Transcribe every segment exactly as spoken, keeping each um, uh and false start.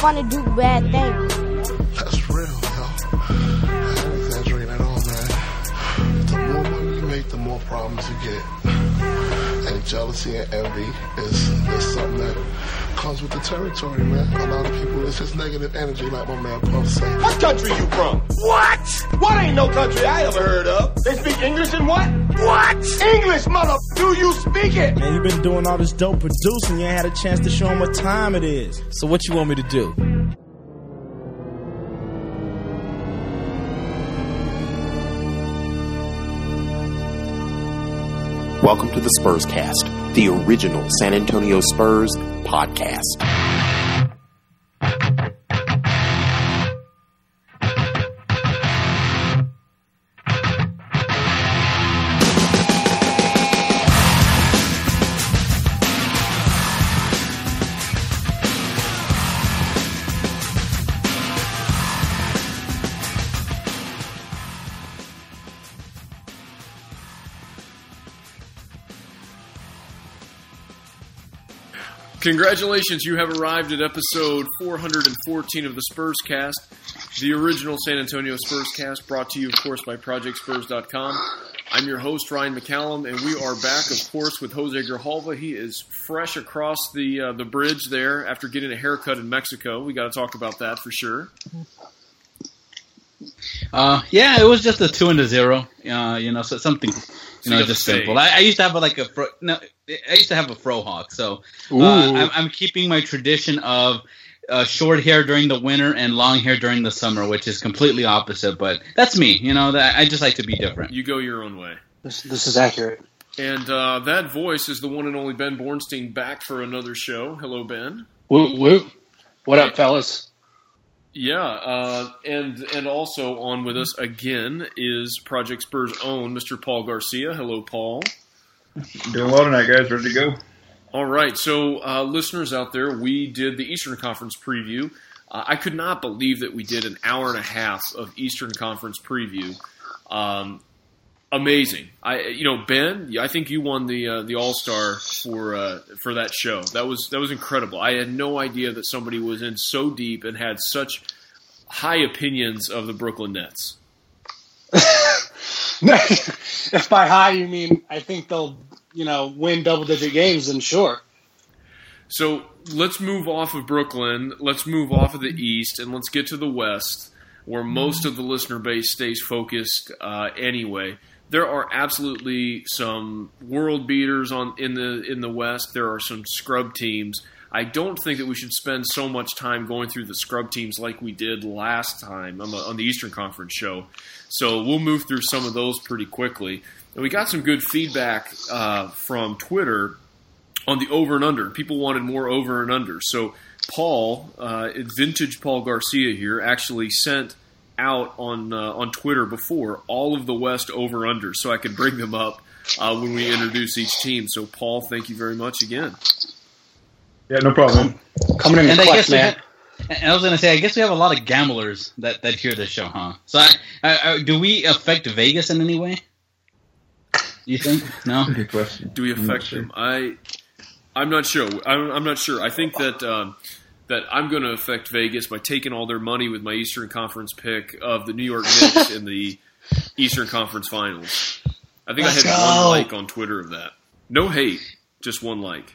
fun to do bad things. That's real, yo. I don't exaggerate at all, man. The more money you make, the more problems you get. And jealousy and envy is, is something that comes with the territory, man. A lot of people, it's just negative energy, like my man Puff said. What country you from? What? What ain't no country I ever heard of? They speak English and what? What? English, mother. Do you speak it? Man, you been doing all this dope producing. You ain't had a chance to show them what time it is. So what you want me to do? Welcome to the Spurs Cast, the original San Antonio Spurs podcast. Congratulations, you have arrived at episode four hundred fourteen of the Spurs Cast, the original San Antonio Spurs Cast, brought to you, of course, by Project Spurs dot com. I'm your host, Ryan McCallum, and we are back, of course, with Jose Grijalva. He is fresh across the uh, the bridge there after getting a haircut in Mexico. We got to talk about that for sure. Uh, yeah, it was just a two and a zero. Uh, you know, so something, you So know, you got just the simple. fade. I, I used to have a, like a fro, no, I used to have a frohawk, so uh, I'm, I'm keeping my tradition of uh, short hair during the winter and long hair during the summer, which is completely opposite. But that's me. You know, that I just like to be different. You go your own way. This, this is accurate. And uh, that voice is the one and only Ben Bornstein, back for another show. Hello, Ben. Woo, woo. What up, fellas? Yeah, uh, and and also on with us again is Project Spurs' own Mister Paul Garcia. Hello, Paul. Doing well tonight, guys. Ready to go? All right, so uh, listeners out there, we did the Eastern Conference preview. Uh, I could not believe that we did an hour and a half of Eastern Conference preview. Um, amazing. I, you know, Ben, I think you won the uh, the All Star for uh, for that show. That was that was incredible. I had no idea that somebody was in so deep and had such high opinions of the Brooklyn Nets. If by high you mean I think they'll, you know, win double-digit games, then sure. So let's move off of Brooklyn, let's move off of the East, and let's get to the West, where most of the listener base stays focused uh, anyway. There are absolutely some world beaters on in the in the West. There are some scrub teams. I don't think that we should spend so much time going through the scrub teams like we did last time on the, on the Eastern Conference show. So we'll move through some of those pretty quickly. And we got some good feedback uh, from Twitter on the over and under. People wanted more over and under. So Paul, uh, vintage Paul Garcia here, actually sent out on uh, on Twitter before all of the West over under, so I could bring them up uh, when we introduce each team. So Paul, thank you very much again. Yeah, no problem. Coming in And the I clutch, guess we man. have, and I was going to say, I guess we have a lot of gamblers that, that hear this show, huh? So, I, I, I, do we affect Vegas in any way? You think? No. Good question. Do we I'm not affect sure. them? I I'm not sure. I'm, I'm not sure. I think that um, that I'm going to affect Vegas by taking all their money with my Eastern Conference pick of the New York Knicks in the Eastern Conference Finals. I think Let's I had go. one like on Twitter of that. No hate, just one like.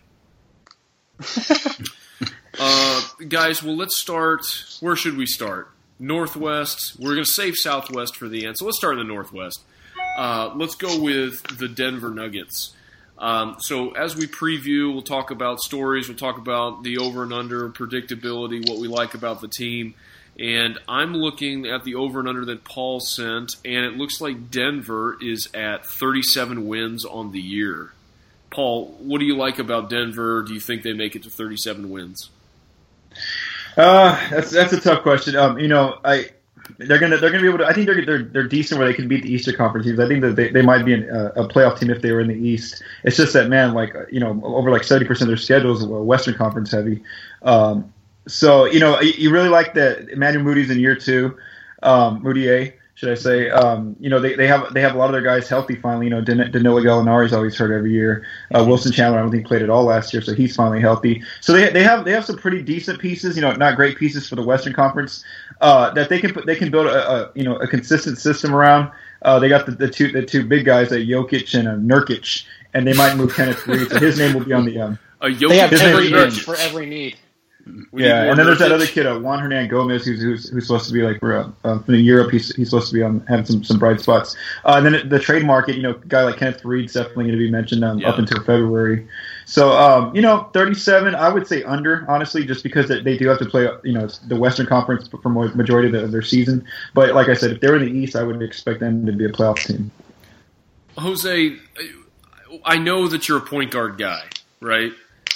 uh, guys, well, let's start. Where should we start? Northwest. We're going to save Southwest for the end, so let's start in the Northwest. Uh, let's go with the Denver Nuggets. Um, so as we preview, we'll talk about stories, we'll talk about the over and under, predictability, what we like about the team. And I'm looking at the over and under that Paul sent, and it looks like Denver is at thirty-seven wins on the year. Paul, what do you like about Denver? Do you think they make it to thirty-seven wins? Uh, that's that's a tough question. Um, you know, I they're gonna they're gonna be able to. I think they're they're they're decent where they can beat the Eastern Conference teams. I think that they, they might be an, uh, a playoff team if they were in the East. It's just that, man, like you know, over like seventy percent of their schedule is Western Conference heavy. Um, so you know, you, you really like that Emmanuel Moody's in year two, um, Moutier. should I say? Um, you know, they, they have they have a lot of their guys healthy finally. You know, Dan- Danilo Gallinari's always hurt every year. Uh, Wilson Chandler, I don't think played at all last year, so he's finally healthy. So they they have they have some pretty decent pieces. You know, not great pieces for the Western Conference uh, that they can put they can build a, a you know a consistent system around. Uh, they got the, the two the two big guys, uh, Jokic and uh, Nurkic, and they might move Kenneth Reed, so his name will be on the. Um, a Jokic they have every name- inch for every need. We yeah, need and then there's that Nurkic. other kid, uh, Juan Hernan Gomez, who's, who's who's supposed to be like uh, uh, from Europe. He's he's supposed to be on having some, some bright spots. Uh, and then the trade market, you know, a guy like Kenneth Reed's definitely going to be mentioned um, Yeah. up until February. So um, you know, thirty-seven, I would say under, honestly, just because they, they do have to play, you know, the Western Conference for more majority of, the, of their season. But like I said, if they're in the East, I would expect them to be a playoff team. Jose, I know that you're a point guard guy, right?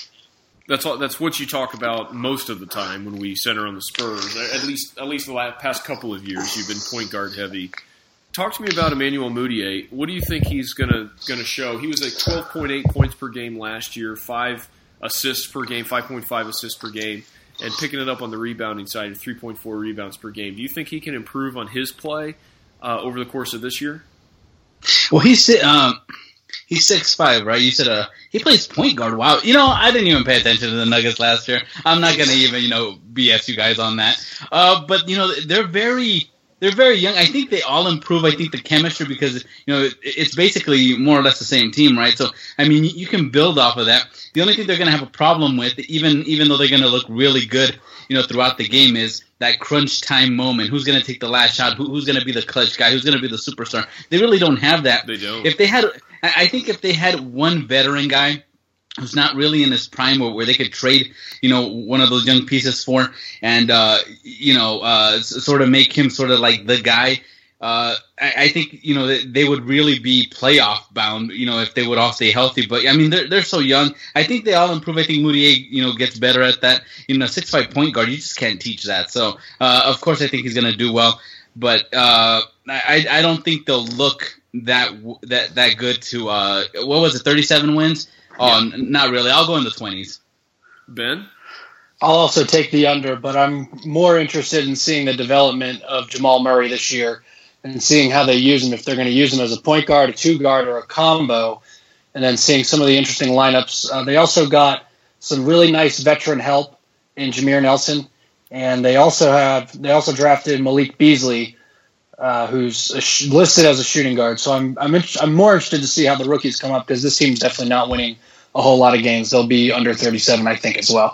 That's all, that's what you talk about most of the time when we center on the Spurs. At least, at least the last, past couple of years, you've been point guard heavy. Talk to me about Emmanuel Mudiay. What do you think he's gonna gonna show? He was at twelve point eight points per game last year, five assists per game, five point five assists per game, and picking it up on the rebounding side, three point four rebounds per game. Do you think he can improve on his play uh, over the course of this year? Well, he's um, he's six five, right? You said uh, he plays point guard. Wow, you know, I didn't even pay attention to the Nuggets last year. I'm not gonna even you know B S you guys on that. Uh, but you know, they're very they're very young. I think they all improve. I think the chemistry because you know it, it's basically more or less the same team, right? So I mean, you can build off of that. The only thing they're gonna have a problem with, even even though they're gonna look really good, you know, throughout the game, is that crunch time moment. Who's going to take the last shot? Who, who's going to be the clutch guy? Who's going to be the superstar? They really don't have that. They don't. If they had, I think if they had one veteran guy who's not really in his prime, or where they could trade, you know, one of those young pieces for, and uh, you know, uh, sort of make him sort of like the guy. Uh, I, I think you know they, they would really be playoff bound. You know, if they would all stay healthy. But I mean, they're they're so young. I think they all improve. I think Mudiay, you know, gets better at that. You know, six five point guard, you just can't teach that. So uh, of course, I think he's going to do well. But uh, I I don't think they'll look that that that good to uh, what was it, thirty-seven wins? Oh, Yeah. n- not really. I'll go in the twenties. Ben? I'll also take the under, but I'm more interested in seeing the development of Jamal Murray this year and seeing how they use him, if they're going to use him as a point guard, a two guard, or a combo, and then seeing some of the interesting lineups. Uh, they also got some really nice veteran help in Jameer Nelson, and they also have they also drafted Malik Beasley, uh, who's a sh- listed as a shooting guard. So I'm I'm int- I'm more interested to see how the rookies come up because this team's definitely not winning a whole lot of games. They'll be under thirty-seven, I think, as well.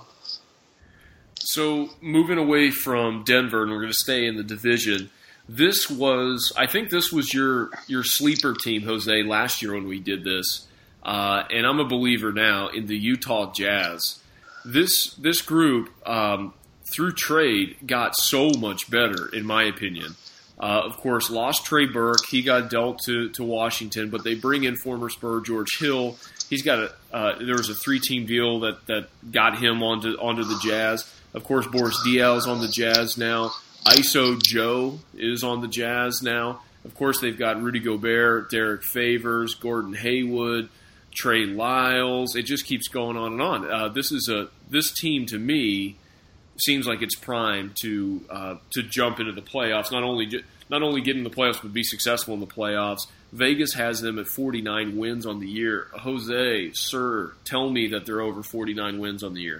So moving away from Denver, and we're going to stay in the division. This was, I think, this was your your sleeper team, Jose, last year when we did this, uh, and I'm a believer now in the Utah Jazz. This this group um, through trade got so much better, in my opinion. Uh, of course, lost Trey Burke. He got dealt to, to Washington, but they bring in former Spur George Hill. He's got a uh, there was a three team deal that, that got him onto onto the Jazz. Of course, Boris Diaw's on the Jazz now. I S O Joe is on the Jazz now. Of course, they've got Rudy Gobert, Derek Favors, Gordon Hayward, Trey Lyles. It just keeps going on and on. Uh, this is a this team to me seems like it's primed to uh, to jump into the playoffs. Not only ju- not only get in the playoffs, but be successful in the playoffs. Vegas has them at forty-nine wins on the year. Jose, sir, tell me that they're over forty-nine wins on the year.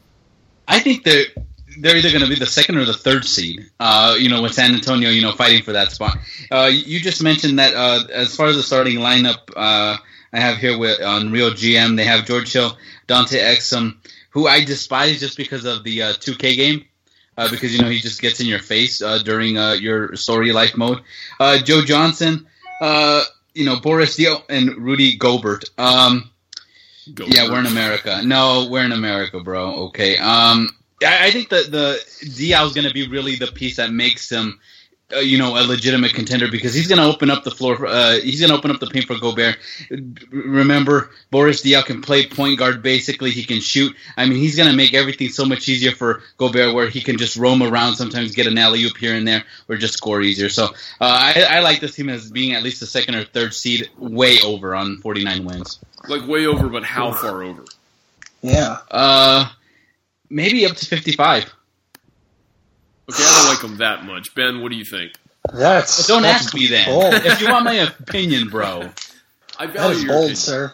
I think they're they're either going to be the second or the third seed. Uh, you know, with San Antonio, you know, fighting for that spot. Uh, you just mentioned that uh, as far as the starting lineup, uh, I have here with on Real G M, they have George Hill, Dante Exum, who I despise just because of the uh, two K game. Uh, because, you know, he just gets in your face uh, during uh, your story life mode. Uh, Joe Johnson, uh, you know, Boris Diaw, and Rudy Gobert. Um, Gobert. Yeah, we're in America. No, we're in America, bro. Okay. Um, I, I think that the Diaw is going to be really the piece that makes him, uh, you know, a legitimate contender because he's going to open up the floor. For, uh, he's going to open up the paint for Gobert. Remember, Boris Diaw can play point guard. Basically, he can shoot. I mean, he's going to make everything so much easier for Gobert, where he can just roam around, sometimes get an alley oop here and there, or just score easier. So, uh, I, I like this team as being at least the second or third seed, way over on forty-nine wins. Like way over, but how far over? Yeah. Uh, maybe up to fifty-five. Okay, I don't like them that much. Ben, what do you think? That's don't that's ask me then. bold. If you want my opinion, bro. I That value is your bold, opinion. sir.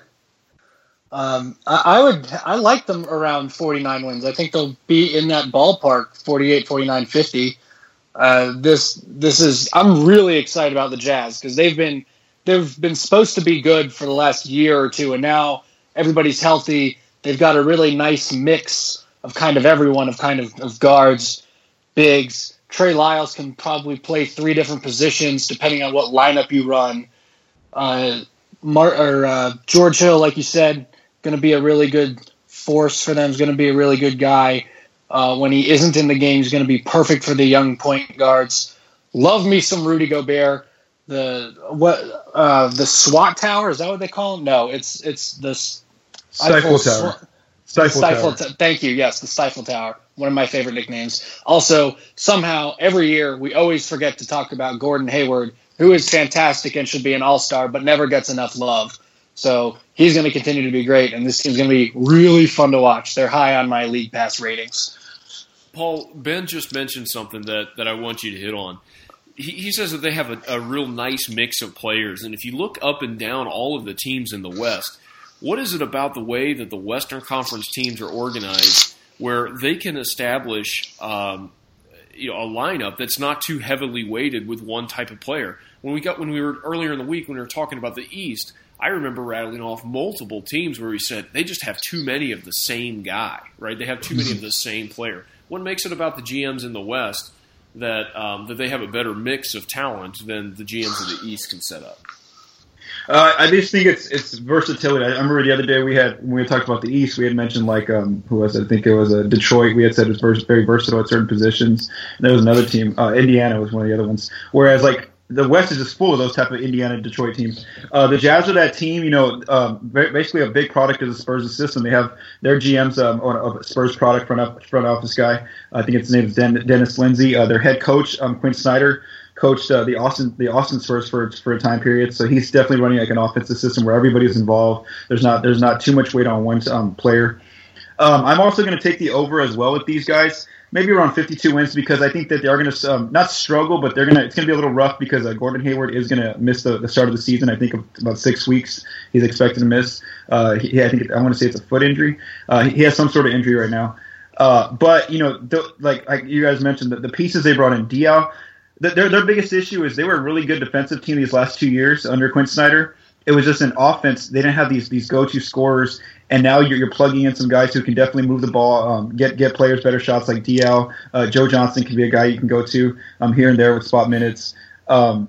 Um, I, I would, I like them around forty-nine wins. I think they'll be in that ballpark, forty-eight, forty-nine, fifty. Uh, this, this is. I'm really excited about the Jazz because they've been, they've been supposed to be good for the last year or two, and now everybody's healthy. They've got a really nice mix of kind of everyone, of kind of, of guards, bigs. Trey Lyles can probably play three different positions depending on what lineup you run. Uh, Mar- or uh, George Hill, like you said, going to be a really good force for them. Is going to be a really good guy. Uh, when he isn't in the game, he's going to be perfect for the young point guards. Love me some Rudy Gobert. The what? Uh, the SWAT tower, is that what they call him? No, it's it's the Stifle Tower. Sw- Stifle, Stifle Tower. T- thank you. Yes, the Stifle Tower. One of my favorite nicknames. Also, somehow every year we always forget to talk about Gordon Hayward, who is fantastic and should be an all-star, but never gets enough love. So he's going to continue to be great, and this team's going to be really fun to watch. They're high on my league pass ratings. Paul, Ben just mentioned something that, that I want you to hit on. He, he says that they have a, a real nice mix of players, and if you look up and down all of the teams in the West, what is it about the way that the Western Conference teams are organized where they can establish um, you know, a lineup that's not too heavily weighted with one type of player? When we got when we were earlier in the week when we were talking about the East, I remember rattling off multiple teams where we said they just have too many of the same guy, right? They have too many of the same player. What makes it about the G Ms in the West that um, that they have a better mix of talent than the G Ms of the East can set up? Uh, I just think it's it's versatility. I remember the other day we had when we talked about the East, we had mentioned like um, who was it? I think it was uh, Detroit. We had said it was very versatile at certain positions. And there was another team, uh, Indiana was one of the other ones. Whereas like the West is just full of those type of Indiana, Detroit teams. Uh, the Jazz are that team, you know, um, basically a big product of the Spurs' system. They have their G M's um, on a Spurs product front up, front office guy. I think his name is Den- Dennis Lindsey. Uh, their head coach, um, Quinn Snyder, coached uh, the Austin the Austin Spurs for for a time period. So he's definitely running like an offensive system where everybody's involved. There's not there's not too much weight on one um, player. Um, I'm also going to take the over as well with these guys. Maybe around fifty-two wins because I think that they are going to um, not struggle, but they're going to. It's going to be a little rough because uh, Gordon Hayward is going to miss the, the start of the season. I think about six weeks he's expected to miss. Uh, he, I think I want to say it's a foot injury. Uh, he has some sort of injury right now. Uh, but you know, the, like, like you guys mentioned, the, the pieces they brought in, Diaw, the, their their biggest issue is they were a really good defensive team these last two years under Quinn Snyder. It was just an offense. They didn't have these these go-to scorers, and now you're, you're plugging in some guys who can definitely move the ball, um, get get players better shots like D L. Uh, Joe Johnson can be a guy you can go to um, here and there with spot minutes. Um,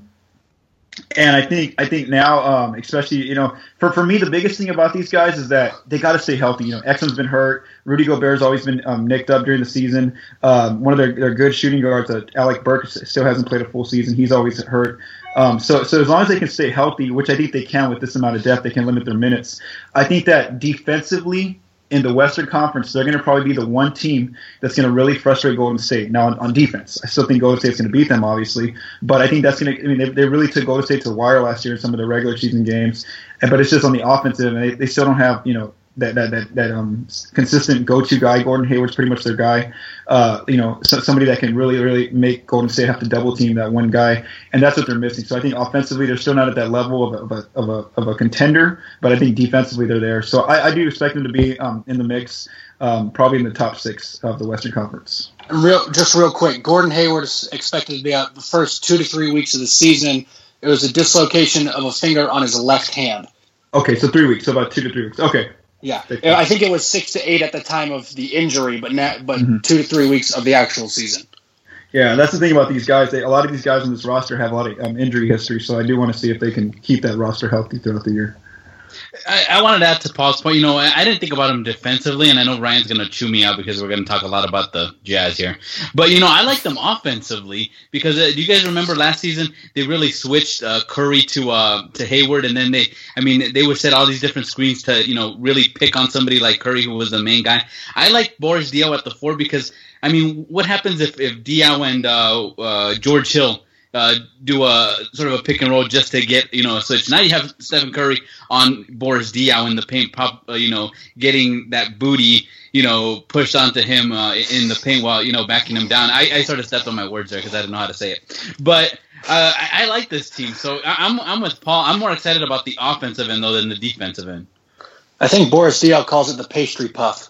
and I think I think now, um, especially you know, for, for me, the biggest thing about these guys is that they got to stay healthy. You know, Exum's been hurt. Rudy Gobert's always been um, nicked up during the season. Um, one of their, their good shooting guards, uh, Alec Burke, still hasn't played a full season. He's always hurt. Um, so, so as long as they can stay healthy, which I think they can with this amount of depth, they can limit their minutes. I think that defensively in the Western Conference, they're going to probably be the one team that's going to really frustrate Golden State. Now, on, on defense, I still think Golden State's going to beat them, obviously, but I think that's going to. I mean, they, they really took Golden State to the wire last year in some of the regular season games, but it's just on the offensive, and they, they still don't have you know. That that that, that um, consistent go-to guy. Gordon Hayward's pretty much their guy. Uh, you know, so, somebody that can really, really make Golden State have to double team that one guy, and that's what they're missing. So I think offensively they're still not at that level of a of a of a, of a contender, but I think defensively they're there. So I, I do expect them to be um, in the mix, um, probably in the top six of the Western Conference. Real, just real quick, Gordon Hayward is expected to be out the first two to three weeks of the season. It was a dislocation of a finger on his left hand. Okay, so three weeks, so about two to three weeks. Okay. Yeah, I think it was six to eight at the time of the injury, but now, but mm-hmm. two to three weeks of the actual season. Yeah, that's the thing about these guys. They, a lot of these guys on this roster have a lot of um, injury history, so I do want to see if they can keep that roster healthy throughout the year. I, I wanted to add to Paul's point. You know, I, I didn't think about him defensively, and I know Ryan's going to chew me out because we're going to talk a lot about the Jazz here. But, you know, I like them offensively because uh, do you guys remember last season they really switched uh, Curry to uh, to Hayward, and then they, I mean, they would set all these different screens to, you know, really pick on somebody like Curry who was the main guy. I like Boris Diaw at the four because, I mean, what happens if, if Diaw and uh, uh, George Hill Uh, do a sort of a pick and roll just to get, you know, a switch. Now you have Stephen Curry on Boris Diaw in the paint, pop, uh, you know, getting that booty, you know, pushed onto him uh, in the paint while, you know, backing him down. I, I sort of stepped on my words there because I didn't know how to say it. But Uh, I, I like this team, so I, I'm I'm with Paul. I'm more excited about the offensive end though than the defensive end. I think Boris Diaw calls it the pastry puff.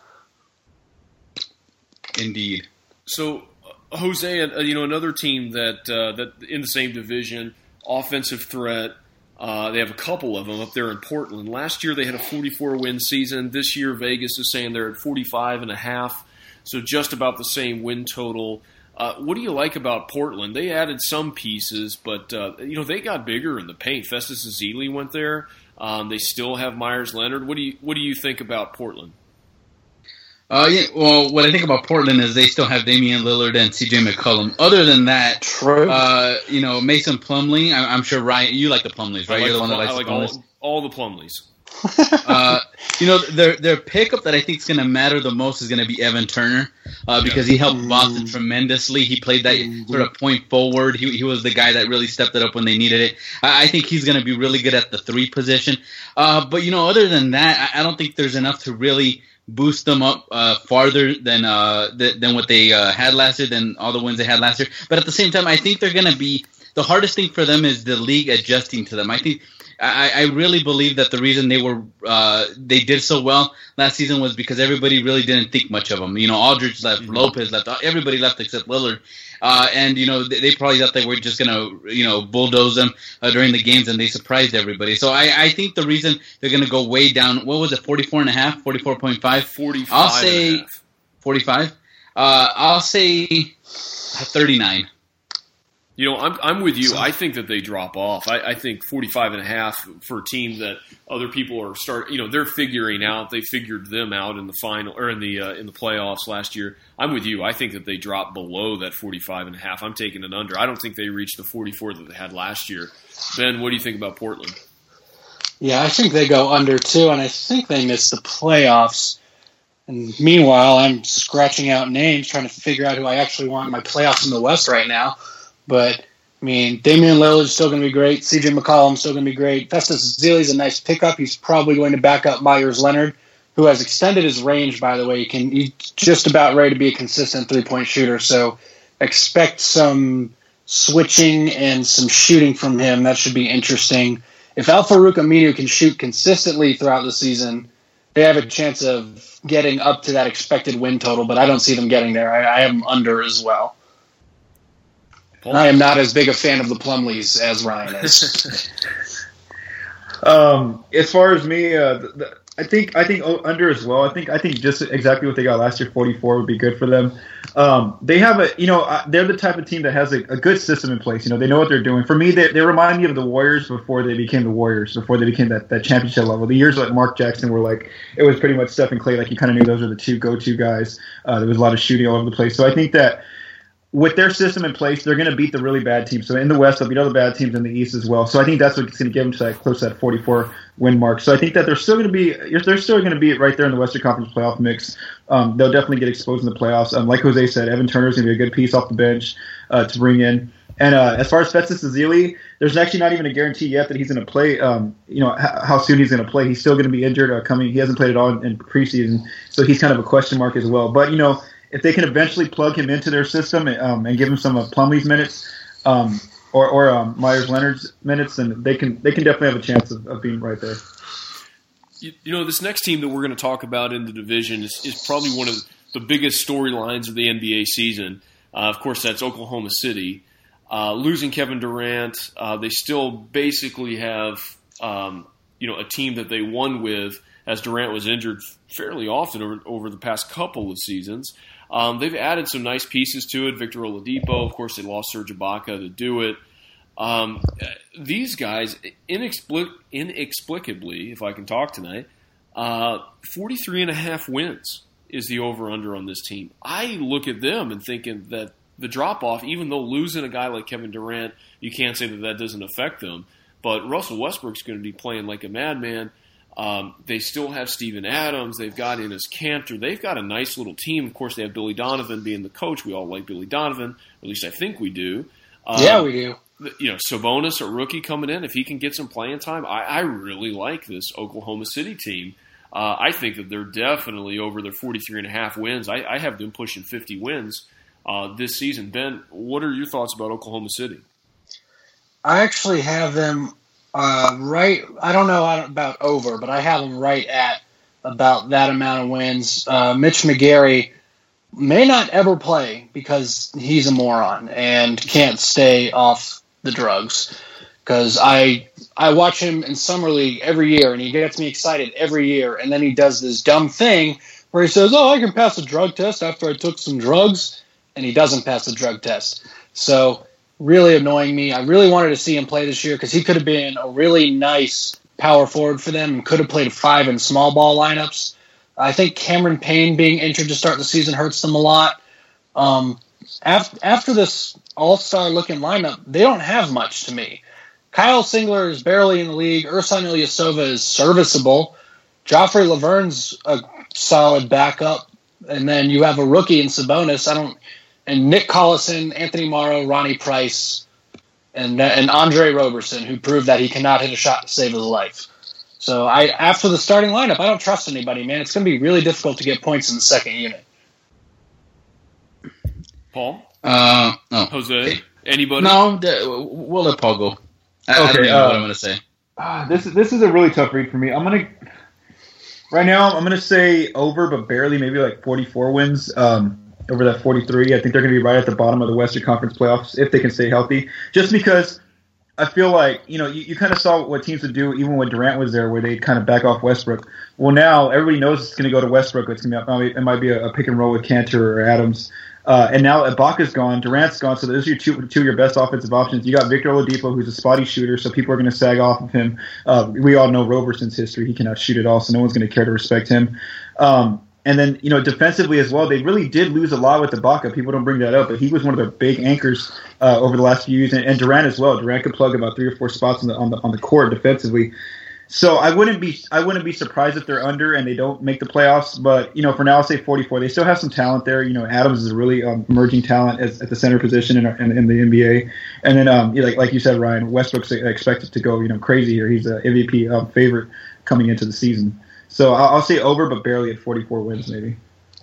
Indeed. So, uh, Jose, uh, you know, another team that uh, that in the same division, offensive threat. Uh, they have a couple of them up there in Portland. Last year they had a forty-four win season. This year Vegas is saying they're at forty-five and a half, so just about the same win total. Uh, what do you like about Portland? They added some pieces, but uh, you know they got bigger in the paint. Festus Ezeli went there. Um, they still have Myers Leonard. What do you what do you think about Portland? Uh, yeah, well, what I think about Portland is they still have Damian Lillard and C J McCollum. Other than that, True. Uh, you know, Mason Plumlee. I, I'm sure Ryan, you like the Plumlees, right? I like, You're the one that I likes like the Plumlees. all, all the Plumlees. uh, you know, their their pickup that I think is going to matter the most is going to be Evan Turner uh, because he helped Boston tremendously. He played that sort of point forward. He he was the guy that really stepped it up when they needed it. I, I think he's going to be really good at the three position. Uh, but, you know, other than that, I, I don't think there's enough to really boost them up uh, farther than uh, th- than what they uh, had last year, than all the wins they had last year. But at the same time, I think they're going to be – the hardest thing for them is the league adjusting to them. I think – I, I really believe that the reason they were uh, they did so well last season was because everybody really didn't think much of them. You know, Aldridge left, mm-hmm. Lopez left, everybody left except Lillard, uh, and you know they, they probably thought they were just gonna you know bulldoze them uh, during the games, and they surprised everybody. So I, I think the reason they're gonna go way down, what was it, forty-four and a half, forty-four point five, forty-five. I'll say forty-five. Uh, I'll say thirty-nine. You know, I'm I'm with you. I think that they drop off. I, I think forty-five and a half for a team that other people are start. You know, they're figuring out. They figured them out in the final or in the uh, in the playoffs last year. I'm with you. I think that they drop below that forty-five and a half. I'm taking it under. I don't think they reach the forty-four that they had last year. Ben, what do you think about Portland? Yeah, I think they go under too, and I think they miss the playoffs. And meanwhile, I'm scratching out names, trying to figure out who I actually want in my playoffs in the West right now. But, I mean, Damian Lillard's still going to be great. C J McCollum's still going to be great. Festus Ezeli's a nice pickup. He's probably going to back up Myers Leonard, who has extended his range, by the way. He can, he's just about ready to be a consistent three-point shooter. So expect some switching and some shooting from him. That should be interesting. If Al-Farouq Aminu can shoot consistently throughout the season, they have a chance of getting up to that expected win total, but I don't see them getting there. I, I am under as well. I am not as big a fan of the Plumlees as Ryan is. um, as far as me, uh, the, the, I think I think under as well. I think I think just exactly what they got last year, forty-four, would be good for them. Um, they have a, you know, uh, they're the type of team that has a, a good system in place. You know, they know what they're doing. For me, they, they remind me of the Warriors before they became the Warriors, before they became that, that championship level. The years like Mark Jackson were like, it was pretty much Steph and Clay. Like you kind of knew those were the two go-to guys. Uh, there was a lot of shooting all over the place. So I think that with their system in place, they're going to beat the really bad teams. So in the West, they'll beat other bad teams in the East as well. So I think that's what's going to give them to that close to that forty-four win mark. So I think that they're still going to be they're still going to be right there in the Western Conference playoff mix. Um, they'll definitely get exposed in the playoffs. Um, like Jose said, Evan Turner is going to be a good piece off the bench uh, to bring in. And uh, as far as Festus Ezeli, there's actually not even a guarantee yet that he's going to play. Um, you know h- how soon he's going to play. He's still going to be injured. Uh, coming, he hasn't played at all in, in preseason, so he's kind of a question mark as well. But you know, if they can eventually plug him into their system um, and give him some of Plumlee's minutes um, or, or um, Myers Leonard's minutes, then they can they can definitely have a chance of, of being right there. You, you know, this next team that we're going to talk about in the division is, is probably one of the biggest storylines of the N B A season. Uh, of course, that's Oklahoma City. Uh, losing Kevin Durant, uh, they still basically have um, you know a team that they won with, as Durant was injured fairly often over, over the past couple of seasons. Um, they've added some nice pieces to it. Victor Oladipo, of course, they lost Serge Ibaka to do it. Um, these guys, inexplic- inexplicably, if I can talk tonight, uh, forty-three and a half wins is the over-under on this team. I look at them and thinking that the drop-off, even though losing a guy like Kevin Durant, you can't say that that doesn't affect them, but Russell Westbrook's going to be playing like a madman. Um, they still have Steven Adams. They've got Enes Kanter. They've got a nice little team. Of course, they have Billy Donovan being the coach. We all like Billy Donovan, or at least I think we do. Um, yeah, we do. You know, Sabonis, a rookie coming in, if he can get some playing time, I, I really like this Oklahoma City team. Uh, I think that they're definitely over their forty-three and a half wins. I, I have them pushing fifty wins uh, this season. Ben, what are your thoughts about Oklahoma City? I actually have them uh, right. I don't know about over, but I have them right at about that amount of wins. Uh, Mitch McGary may not ever play because he's a moron and can't stay off the drugs. Because I I watch him in Summer League every year, and he gets me excited every year, and then he does this dumb thing where he says, oh, I can pass a drug test after I took some drugs, and he doesn't pass the drug test. So really annoying me. I really wanted to see him play this year because he could have been a really nice power forward for them and could have played five in small ball lineups. I think Cameron Payne being injured to start the season hurts them a lot. Um, after, after this all-star looking lineup, they don't have much to me. Kyle Singler is barely in the league. Ersan Ilyasova is serviceable. Joffrey Laverne's a solid backup. And then you have a rookie in Sabonis. I don't, and Nick Collison, Anthony Morrow, Ronnie Price, and and Andre Roberson, who proved that he cannot hit a shot to save his life. So I, after the starting lineup, I don't trust anybody, man. It's going to be really difficult to get points in the second unit. Paul? Uh, no. Jose? Anybody? No, the, we'll let Paul go. I, Okay, I don't even uh, know what I'm going to say. Ah, this is this is a really tough read for me. I'm gonna right now. I'm gonna say over, but barely, maybe like forty-four wins um, over that forty-three. I think they're gonna be right at the bottom of the Western Conference playoffs if they can stay healthy. Just because I feel like you know you, you kind of saw what teams would do even when Durant was there, where they kind of back off Westbrook. Well, now everybody knows it's gonna go to Westbrook. It's gonna be it might be a, a pick and roll with Cantor or Adams. Uh, and now Ibaka's gone, Durant's gone, so those are your two, two of your best offensive options. You got Victor Oladipo, who's a spotty shooter, so people are going to sag off of him. Uh, we all know Roberson's history; he cannot shoot at all, so no one's going to care to respect him. Um, and then, you know, defensively as well, they really did lose a lot with Ibaka. People don't bring that up, but he was one of their big anchors uh, over the last few years, and, and Durant as well. Durant could plug about three or four spots on the on the on the court defensively. So I wouldn't be I wouldn't be surprised if they're under and they don't make the playoffs. But you know, for now, I'll say forty-four. They still have some talent there. You know, Adams is a really um, emerging talent as, at the center position in, in, in the N B A. And then, um, like like you said, Ryan, Westbrook's expected to go you know crazy here. He's an M V P um, favorite coming into the season. So I'll, I'll say over, but barely at forty-four wins, maybe.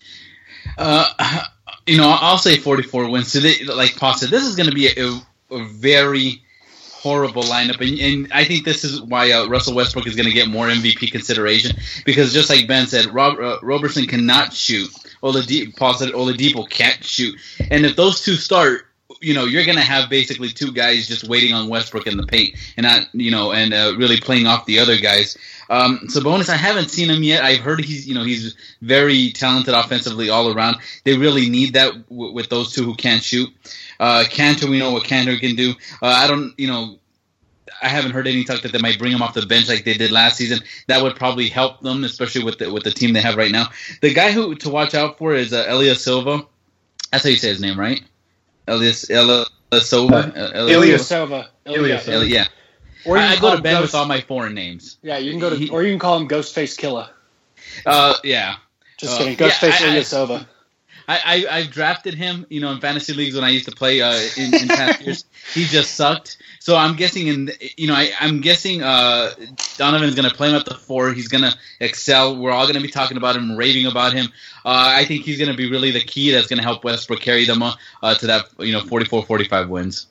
Uh, you know, I'll say forty-four wins. So they, like Paul said, this is going to be a, a very horrible lineup, and, and I think this is why uh, Russell Westbrook is going to get more M V P consideration, because just like Ben said, Rob, uh, Roberson cannot shoot. Oladipo, Paul said Oladipo can't shoot, and if those two start, you know, you're going to have basically two guys just waiting on Westbrook in the paint, and not, you know, and uh, really playing off the other guys. Um, Sabonis, I haven't seen him yet. I've heard he's, you know, he's very talented offensively all around. They really need that w- with those two who can't shoot. Uh, Cantor, we know what Cantor can do. Uh, I don't, you know, I haven't heard any talk that they might bring him off the bench like they did last season. That would probably help them, especially with the with the team they have right now. The guy who to watch out for is uh, Ilyasova. That's how you say his name, right? Elias Ilyasova. Uh, Ilyasova. Ilyasova. Yeah. Or you I, I go to bed Ghost, with all my foreign names. Yeah, you can go to, he, or you can call him Ghostface Killer. Uh, yeah. Just uh, kidding, Ghostface yeah, Ilyasova. I, I, I drafted him, you know, in fantasy leagues when I used to play uh, in, in past years. He just sucked. So I'm guessing, in you know, I, I'm guessing uh, Donovan's going to play him at the four. He's going to excel. We're all going to be talking about him, raving about him. Uh, I think he's going to be really the key that's going to help Westbrook carry them uh, to that, you know, forty-four forty-five wins.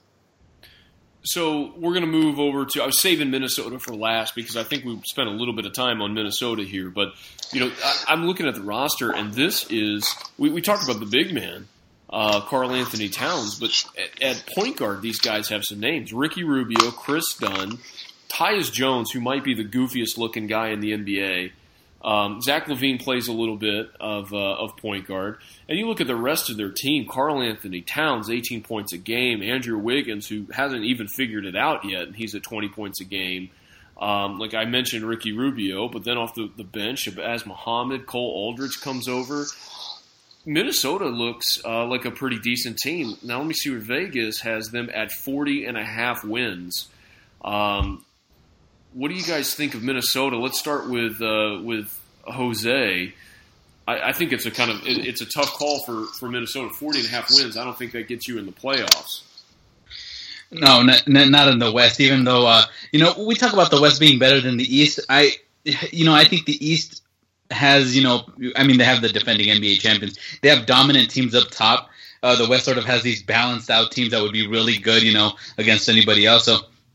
So we're going to move over to – I was saving Minnesota for last because I think we spent a little bit of time on Minnesota here. But, you know, I, I'm looking at the roster, and this is we, – we talked about the big man, uh, Karl Anthony Towns. But at, at point guard, these guys have some names. Ricky Rubio, Chris Dunn, Tyus Jones, who might be the goofiest-looking guy in the N B A. Um, Zach LaVine plays a little bit of uh, of point guard. And you look at the rest of their team, Karl Anthony Towns, eighteen points a game. Andrew Wiggins, who hasn't even figured it out yet, and he's at twenty points a game. Um, like I mentioned, Ricky Rubio, but then off the, the bench, as Muhammad, Cole Aldridge comes over. Minnesota looks uh, like a pretty decent team. Now let me see what Vegas has them at forty and a half wins. Um What do you guys think of Minnesota? Let's start with uh, with Jose. I, I think it's a kind of it, it's a tough call for, for Minnesota. Forty and a half wins. I don't think that gets you in the playoffs. No, not, not in the West. Even though uh, you know we talk about the West being better than the East, I you know I think the East has you know I mean they have the defending N B A champions. They have dominant teams up top. Uh, the West sort of has these balanced out teams that would be really good, you know, against anybody else. So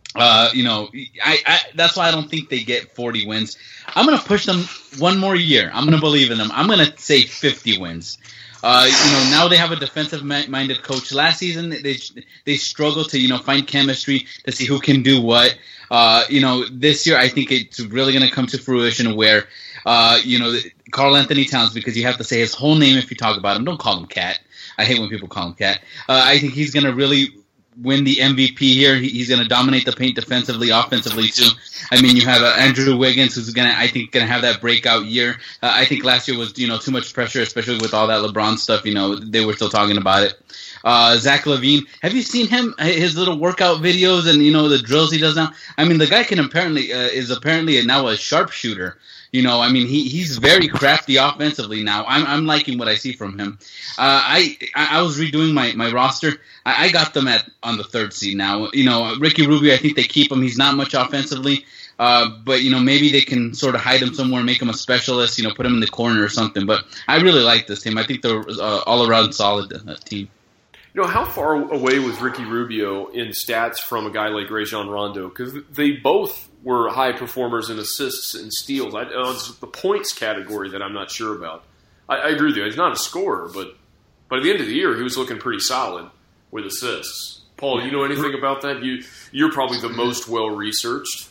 Uh, you know, I, I that's why I don't think they get forty wins. I'm going to push them one more year. I'm going to believe in them. I'm going to say fifty wins. Uh, you know, now they have a defensive-minded coach. Last season, they they struggled to, you know, find chemistry to see who can do what. Uh, you know, this year I think it's really going to come to fruition where, uh, you know, Karl Anthony Towns, because you have to say his whole name if you talk about him. Don't call him Cat. I hate when people call him Cat. Uh, I think he's going to really win the M V P here. He, he's going to dominate the paint defensively, offensively too. I mean, you have uh, Andrew Wiggins, who's going to, I think, going to have that breakout year. Uh, I think last year was, you know, too much pressure, especially with all that LeBron stuff. You know, they were still talking about it. Uh, Zach LaVine, have you seen him? His little workout videos and, you know, the drills he does now. I mean, the guy can apparently uh, is apparently now a sharpshooter. You know, I mean, he, he's very crafty offensively now. I'm I'm liking what I see from him. Uh, I I was redoing my, my roster. I, I got them at on the third seed now. You know, Ricky Rubio, I think they keep him. He's not much offensively, uh, but you know, maybe they can sort of hide him somewhere, make him a specialist. You know, put him in the corner or something. But I really like this team. I think they're uh, all around solid uh, team. You know, how far away was Ricky Rubio in stats from a guy like Rajon Rondo? Because they both were high performers in assists and steals. I, uh, it's the points category that I'm not sure about. I, I agree with you. He's not a scorer, but but at the end of the year, he was looking pretty solid with assists. Paul, do you know anything about that? You, you're probably the most well-researched.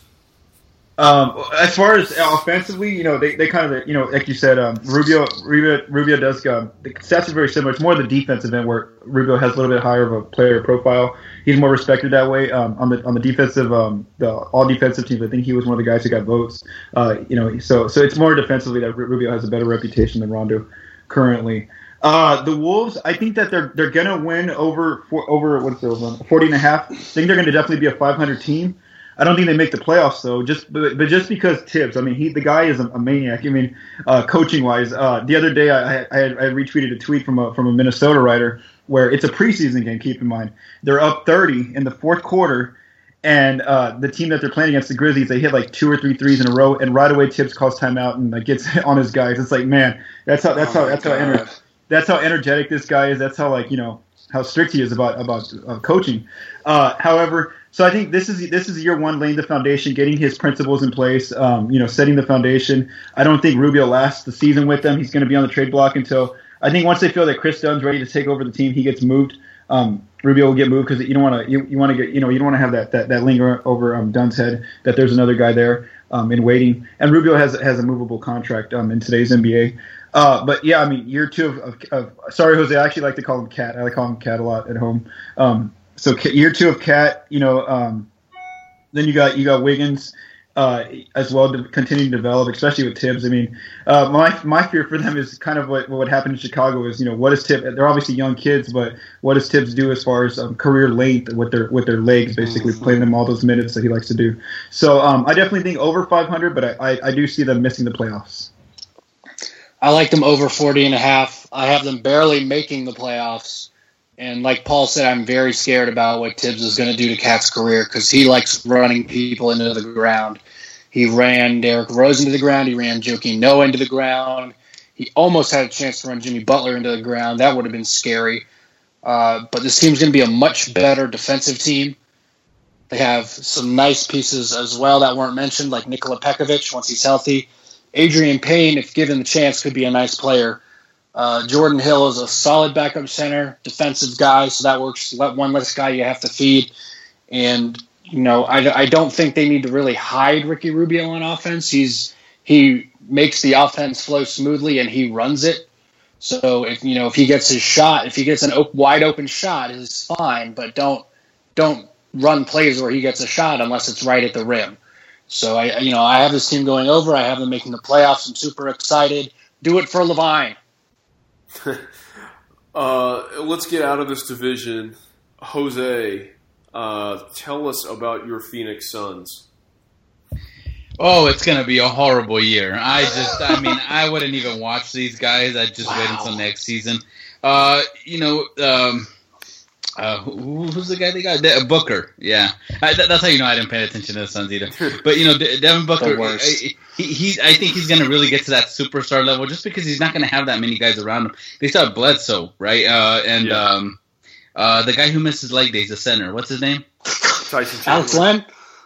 Um, as far as offensively, you know, they, they kind of, you know, like you said, um, Rubio, Rubio, Rubio does, um, the stats are very similar. It's more the defensive end where Rubio has a little bit higher of a player profile. He's more respected that way. Um, on the, on the defensive, um, the all defensive teams, I think he was one of the guys who got votes. Uh, you know, so, so it's more defensively that Rubio has a better reputation than Rondo currently. Uh, the Wolves, I think that they're, they're going to win over, for, over, what's it, forty and a half. I think they're going to definitely be a five hundred team. I don't think they make the playoffs though. Just but, but just because Tibbs, I mean, he the guy is a, a maniac. I mean, uh, coaching wise, uh, the other day I, I I I retweeted a tweet from a from a Minnesota writer where it's a preseason game. Keep in mind, they're up thirty in the fourth quarter, and uh, the team that they're playing against, the Grizzlies, they hit like two or three threes in a row, and right away Tibbs calls timeout and like gets on his guys. It's like, man, that's how that's oh how that's God. how ener- that's how energetic this guy is. That's how like you know how strict he is about about uh, coaching. Uh, however. So I think this is this is year one, laying the foundation, getting his principles in place, um, you know, setting the foundation. I don't think Rubio lasts the season with them. He's going to be on the trade block until I think once they feel that Chris Dunn's ready to take over the team, he gets moved. Um, Rubio will get moved because you don't want to you, you want to get you know you don't want to have that, that, that linger over um, Dunn's head that there's another guy there um, in waiting. And Rubio has has a movable contract um, in today's N B A. Uh, but yeah, I mean year two of, of, of sorry Jose, I actually like to call him Cat. I like to call him Cat a lot at home. Um, So year two of Cat, you know, um, then you got you got Wiggins uh, as well to continue to develop, especially with Tibbs. I mean, uh, my my fear for them is kind of what what happened in Chicago is, you know, what does Tibbs? They're obviously young kids, but what does Tibbs do as far as um, career length with their with their legs, basically mm-hmm. playing them all those minutes that he likes to do. So um, I definitely think over five hundred, but I, I, I do see them missing the playoffs. I like them over forty and a half. I have them barely making the playoffs. And like Paul said, I'm very scared about what Tibbs is going to do to Cat's career because he likes running people into the ground. He ran Derrick Rose into the ground. He ran Joakim Noah into the ground. He almost had a chance to run Jimmy Butler into the ground. That would have been scary. Uh, but this team's going to be a much better defensive team. They have some nice pieces as well that weren't mentioned, like Nikola Pekovic once he's healthy. Adrian Payne, if given the chance, could be a nice player. Uh, Jordan Hill is a solid backup center, defensive guy, so that works. Let one less guy you have to feed. And, you know, I, I don't think they need to really hide Ricky Rubio on offense. He's He makes the offense flow smoothly, and he runs it. So, if you know, if he gets his shot, if he gets an op- wide open shot, is fine, but don't don't run plays where he gets a shot unless it's right at the rim. So, I you know, I have this team going over. I have them making the playoffs. I'm super excited. Do it for LaVine. uh, let's get out of this division. Jose, uh, tell us about your Phoenix Suns. Oh, it's going to be a horrible year. I just, I mean, I wouldn't even watch these guys. I'd just wow. wait until next season. Uh, you know, um, uh, who, who's the guy they got? De- Booker, yeah. I, that, that's how you know I didn't pay attention to the Suns either. But, you know, De- Devin Booker, I, he, he, I think he's going to really get to that superstar level just because he's not going to have that many guys around him. They still have Bledsoe, right? Uh, and yeah. um, uh, the guy who missed his leg days, the center. What's his name? Tyson Alex Len?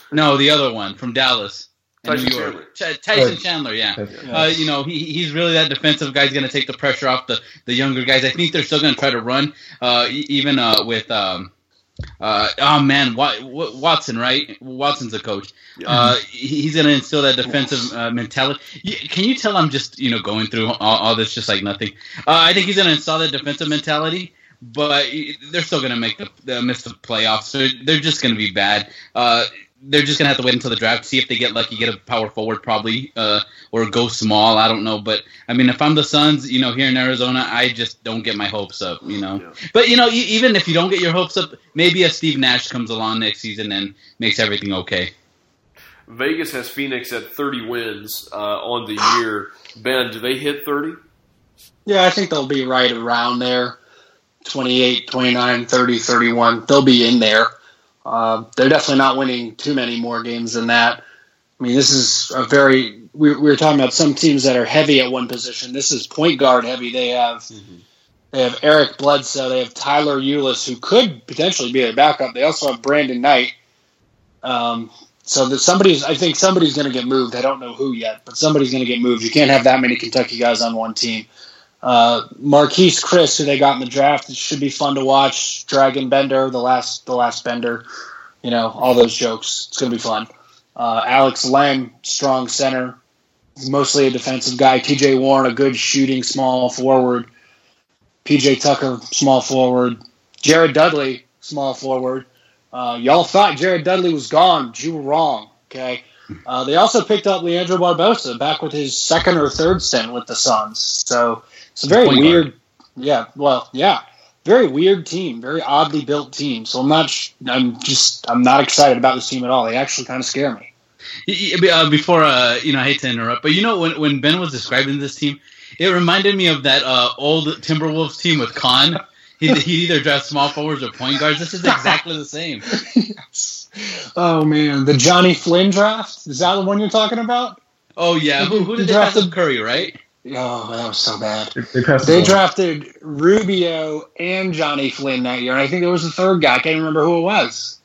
No, the other one from Dallas. Tyson Chandler. Ch- Tyson Chandler, yeah. Uh, you know, he he's really that defensive guy. He's going to take the pressure off the, the younger guys. I think they're still going to try to run, uh, even uh, with um, uh, oh man, Watson, right? Watson's the coach. Yeah. Uh, he's going to instill that defensive uh, mentality. Can you tell I'm just you know going through all, all this just like nothing? Uh, I think he's going to install that defensive mentality. But they're still going to make the, the miss the playoffs. So they're just going to be bad. Uh, they're just going to have to wait until the draft, see if they get lucky, get a power forward probably, uh, or go small. I don't know. But, I mean, if I'm the Suns, you know, here in Arizona, I just don't get my hopes up, you know. Yeah. But, you know, even if you don't get your hopes up, maybe a Steve Nash comes along next season and makes everything okay. Vegas has Phoenix at thirty wins uh, on the year. Ben, do they hit thirty? Yeah, I think they'll be right around there. twenty-eight, twenty-nine, thirty, thirty-one. They'll be in there. Uh, they're definitely not winning too many more games than that. I mean, this is a very we, – we were talking about some teams that are heavy at one position. This is point guard heavy. They have mm-hmm. they have Eric Bledsoe. They have Tyler Ulis, who could potentially be their backup. They also have Brandon Knight. Um, so that somebody's – I think somebody's going to get moved. I don't know who yet, but somebody's going to get moved. You can't have that many Kentucky guys on one team. Uh, Marquise Chris, who they got in the draft, it should be fun to watch. Dragon Bender, the last, the last Bender, you know, all those jokes. It's gonna be fun. Uh, Alex Len, strong center, mostly a defensive guy. T J Warren, a good shooting small forward. P J Tucker, small forward. Jared Dudley, small forward. Uh, y'all thought Jared Dudley was gone, but you were wrong. Okay. Uh, they also picked up Leandro Barbosa back with his second or third stint with the Suns. So. It's a very Point weird, guard. yeah. Well, yeah, very weird team, very oddly built team. So I'm not, I'm just, I'm not excited about this team at all. They actually kind of scare me. Uh, before, uh, you know, I hate to interrupt, but you know, when when Ben was describing this team, it reminded me of that uh, old Timberwolves team with Khan. He he either draft small forwards or point guards. This is exactly the same. Yes. Oh man, the Johnny Flynn draft, is that the one you're talking about? Oh yeah, who, who did they draft? Curry, right? Oh, that was so bad. They, they, they drafted Rubio and Johnny Flynn that year, and I think there was a third guy. I can't remember who it was.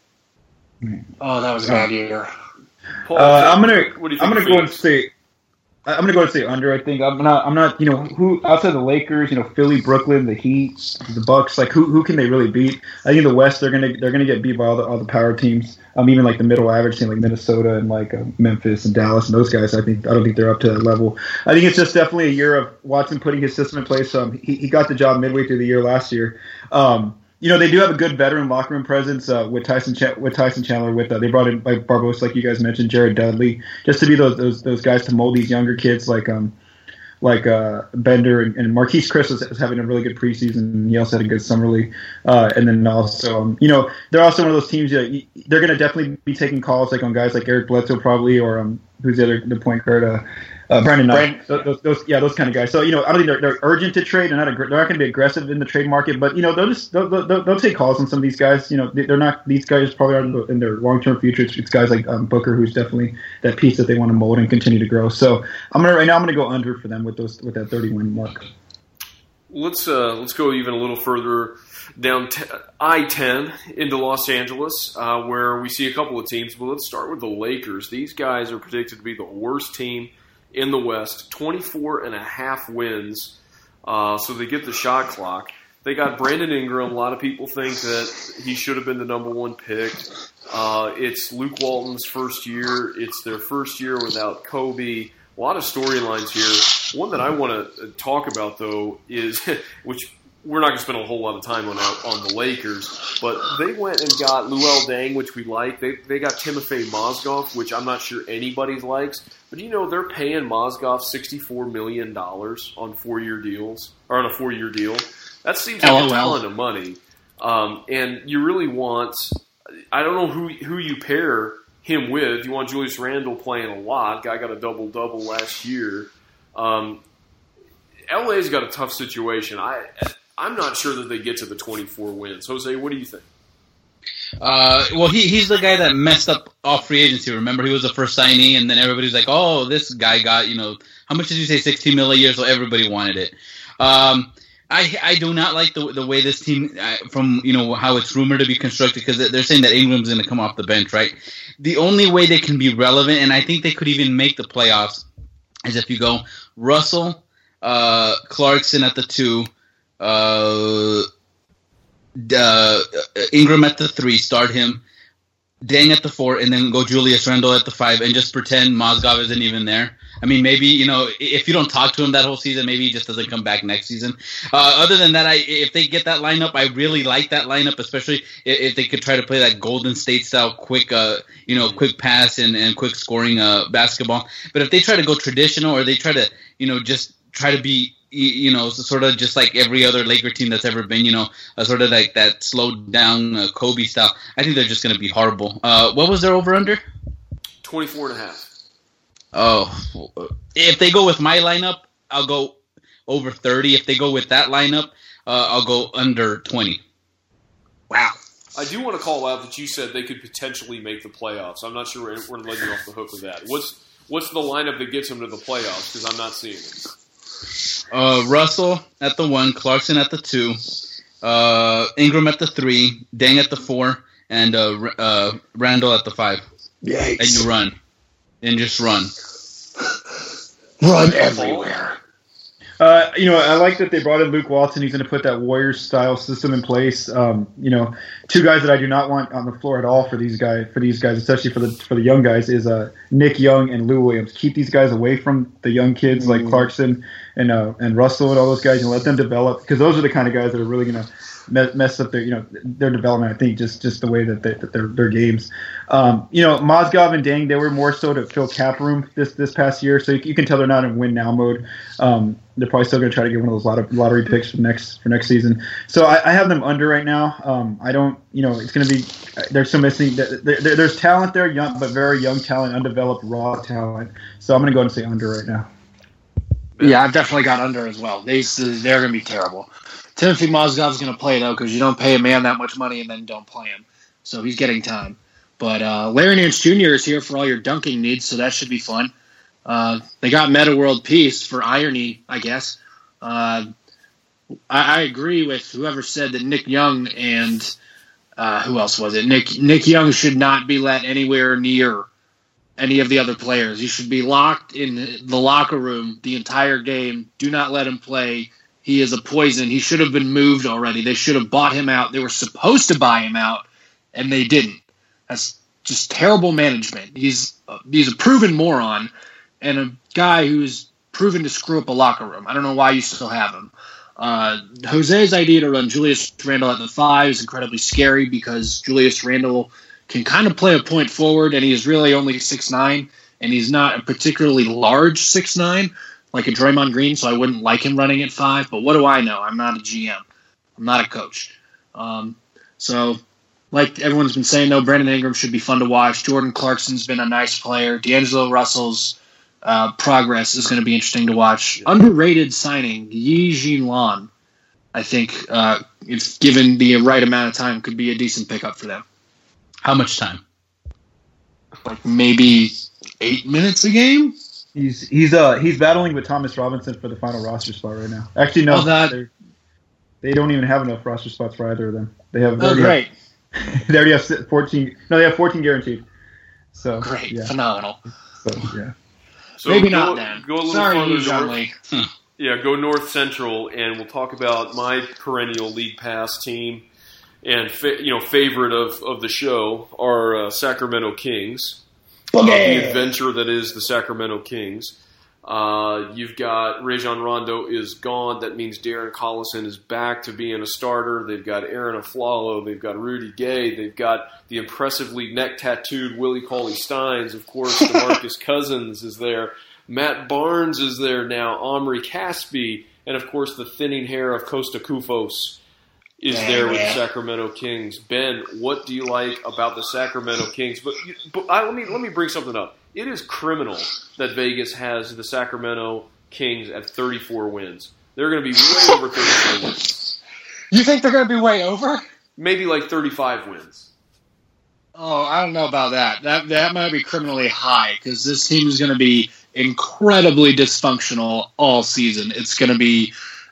Oh, that was a bad year. Paul, uh, I'm gonna I'm gonna go and say I'm gonna go and say under. I think I'm not I'm not you know who outside the Lakers, you know Philly, Brooklyn, the Heat, the Bucks. Like who who can they really beat? I think in the West they're gonna they're gonna get beat by all the all the power teams. Um, even like the middle average team like Minnesota and like uh, Memphis and Dallas and those guys. I think I don't think they're up to that level. I think it's just definitely a year of Watson putting his system in place. Um, he he got the job midway through the year last year. Um. You know, they do have a good veteran locker room presence uh, with Tyson Ch- with Tyson Chandler. With uh, they brought in like Barbosa, like you guys mentioned, Jared Dudley, just to be those those, those guys to mold these younger kids like um like uh, Bender and, and Marquise Chris is, is having a really good preseason. He also had a good summer league, uh, and then also um, you know they're also one of those teams that you, they're going to definitely be taking calls like on guys like Eric Bledsoe probably or um who's the other the point guard. Uh, Uh, Brandon Knight, those, those, yeah, those kind of guys. So you know, I don't think they're, they're urgent to trade. They're not. They're not going to be aggressive in the trade market, but you know, they'll just they'll, they'll, they'll take calls on some of these guys. You know, they're not. These guys probably are in their long term future. It's, it's guys like um, Booker, who's definitely that piece that they want to mold and continue to grow. So I'm gonna right now. I'm gonna go under for them with those with that thirty win mark. Let's uh, let's go even a little further down t- I ten into Los Angeles, uh, where we see a couple of teams. But let's start with the Lakers. These guys are predicted to be the worst team in the West, twenty-four and a half wins, uh, so they get the shot clock. They got Brandon Ingram. A lot of people think that he should have been the number one pick. Uh, it's Luke Walton's first year. It's their first year without Kobe. A lot of storylines here. One that I want to talk about, though, is, which we're not going to spend a whole lot of time on on the Lakers, but they went and got Luol Deng, which we like. They they got Timofey Mozgov, which I'm not sure anybody likes. But you know, they're paying Mozgov sixty-four million dollars on four-year deals, or on a four-year deal. That seems like oh, a ton well. of money. Um, and you really want, I don't know who who you pair him with. You want Julius Randle playing a lot. Guy got a double-double last year. Um, L A's got a tough situation. I, I'm not sure that they get to the twenty-four wins. Jose, what do you think? Uh, well, he he's the guy that messed up off free agency. Remember, he was the first signee, and then everybody's like, "Oh, this guy got you know how much did you say? sixteen mil a year?" So everybody wanted it. Um, I I do not like the the way this team, uh, from you know how it's rumored to be constructed, because they're saying that Ingram's going to come off the bench, right? The only way they can be relevant, and I think they could even make the playoffs, is if you go Russell, uh, Clarkson at the two, uh, uh, Ingram at the three, start him, Deng at the four, and then go Julius Randle at the five, and just pretend Mozgov isn't even there. I mean, maybe, you know, if you don't talk to him that whole season, maybe he just doesn't come back next season. Uh, other than that, I if they get that lineup, I really like that lineup, especially if, if they could try to play that Golden State style quick, uh, you know, quick pass and, and quick scoring uh, basketball. But if they try to go traditional, or they try to, you know, just try to be, you know, sort of just like every other Laker team that's ever been, you know, uh, sort of like that slowed down uh, Kobe style, I think they're just going to be horrible. Uh, what was their over-under? twenty-four and a half. Oh, if they go with my lineup, I'll go over thirty. If they go with that lineup, uh, I'll go under twenty. Wow. I do want to call out that you said they could potentially make the playoffs. I'm not sure we're, we're letting you off the hook with that. What's what's the lineup that gets them to the playoffs? Because I'm not seeing it. Uh, Russell at the one, Clarkson at the two, uh, Ingram at the three, Deng at the four, and uh, uh, Randall at the five. Yikes. And you run. And just run. Run everywhere. Uh, you know, I like that they brought in Luke Walton. He's going to put that Warriors-style system in place. Um, you know, two guys that I do not want on the floor at all for these guys, for these guys, especially for the for the young guys, is uh, Nick Young and Lou Williams. Keep these guys away from the young kids mm-hmm. like Clarkson and uh, and Russell and all those guys, and let them develop, because those are the kind of guys that are really going to mess up their, you know, their development. I think just, just the way that, they, that their their games. Um, you know, Mozgov and Deng, they were more so to fill cap room this this past year, so you, you can tell they're not in win now mode. Um, they're probably still going to try to get one of those lot of lottery picks for next for next season. So I, I have them under right now. Um, I don't, you know, it's going to be there's some missing. There, there, there's talent there, young but very young talent, undeveloped raw talent. So I'm going to go ahead and say under right now. Yeah, I've definitely got under as well. They they're going to be terrible. Timothy Mozgov's going to play, though, because you don't pay a man that much money and then don't play him. So he's getting time. But uh, Larry Nance Junior is here for all your dunking needs, so that should be fun. Uh, they got Meta World Peace for irony, I guess. Uh, I, I agree with whoever said that Nick Young and uh, who else was it? Nick Nick Young should not be let anywhere near any of the other players. He should be locked in the locker room the entire game. Do not let him play. He is a poison. He should have been moved already. They should have bought him out. They were supposed to buy him out, and they didn't. That's just terrible management. He's uh, he's a proven moron and a guy who's proven to screw up a locker room. I don't know why you still have him. Uh, Jose's idea to run Julius Randle at the five is incredibly scary, because Julius Randle can kind of play a point forward, and he is really only six nine, and he's not a particularly large six nine. Like a Draymond Green, so I wouldn't like him running at five. But what do I know? I'm not a G M. I'm not a coach. Um, so, like everyone's been saying, though, Brandon Ingram should be fun to watch. Jordan Clarkson's been a nice player. D'Angelo Russell's uh, progress is going to be interesting to watch. Underrated signing, Yi Jianlian, I think, uh, if given the right amount of time, could be a decent pickup for them. How much time? Like maybe eight minutes a game? He's he's uh he's battling with Thomas Robinson for the final roster spot right now. Actually, no, oh, that... they don't even have enough roster spots for either of them. They have oh great. Have, they already have fourteen. No, they have fourteen guaranteed. So great, yeah. phenomenal. So yeah, so maybe go, not then. Go a little Sorry, farther north. Hmm. Yeah, go north central, and we'll talk about my perennial league pass team and fa- you know favorite of, of the show, our uh, Sacramento Kings. Uh, the adventure that is the Sacramento Kings. Uh, you've got Rajon Rondo is gone. That means Darren Collison is back to being a starter. They've got Aaron Aflalo. They've got Rudy Gay. They've got the impressively neck-tattooed Willie Cauley-Steins. Of course, DeMarcus Cousins is there. Matt Barnes is there now. Omri Caspi. And, of course, the thinning hair of Costa Koufos is there with the Sacramento Kings. Ben, what do you like about the Sacramento Kings? But, but I, let me let me bring something up. It is criminal that Vegas has the Sacramento Kings at thirty-four wins. They're going to be way over thirty-four wins. You think they're going to be way over? Maybe like thirty-five wins. Oh, I don't know about that. That that might be criminally high, because this team is going to be incredibly dysfunctional all season. It's going to be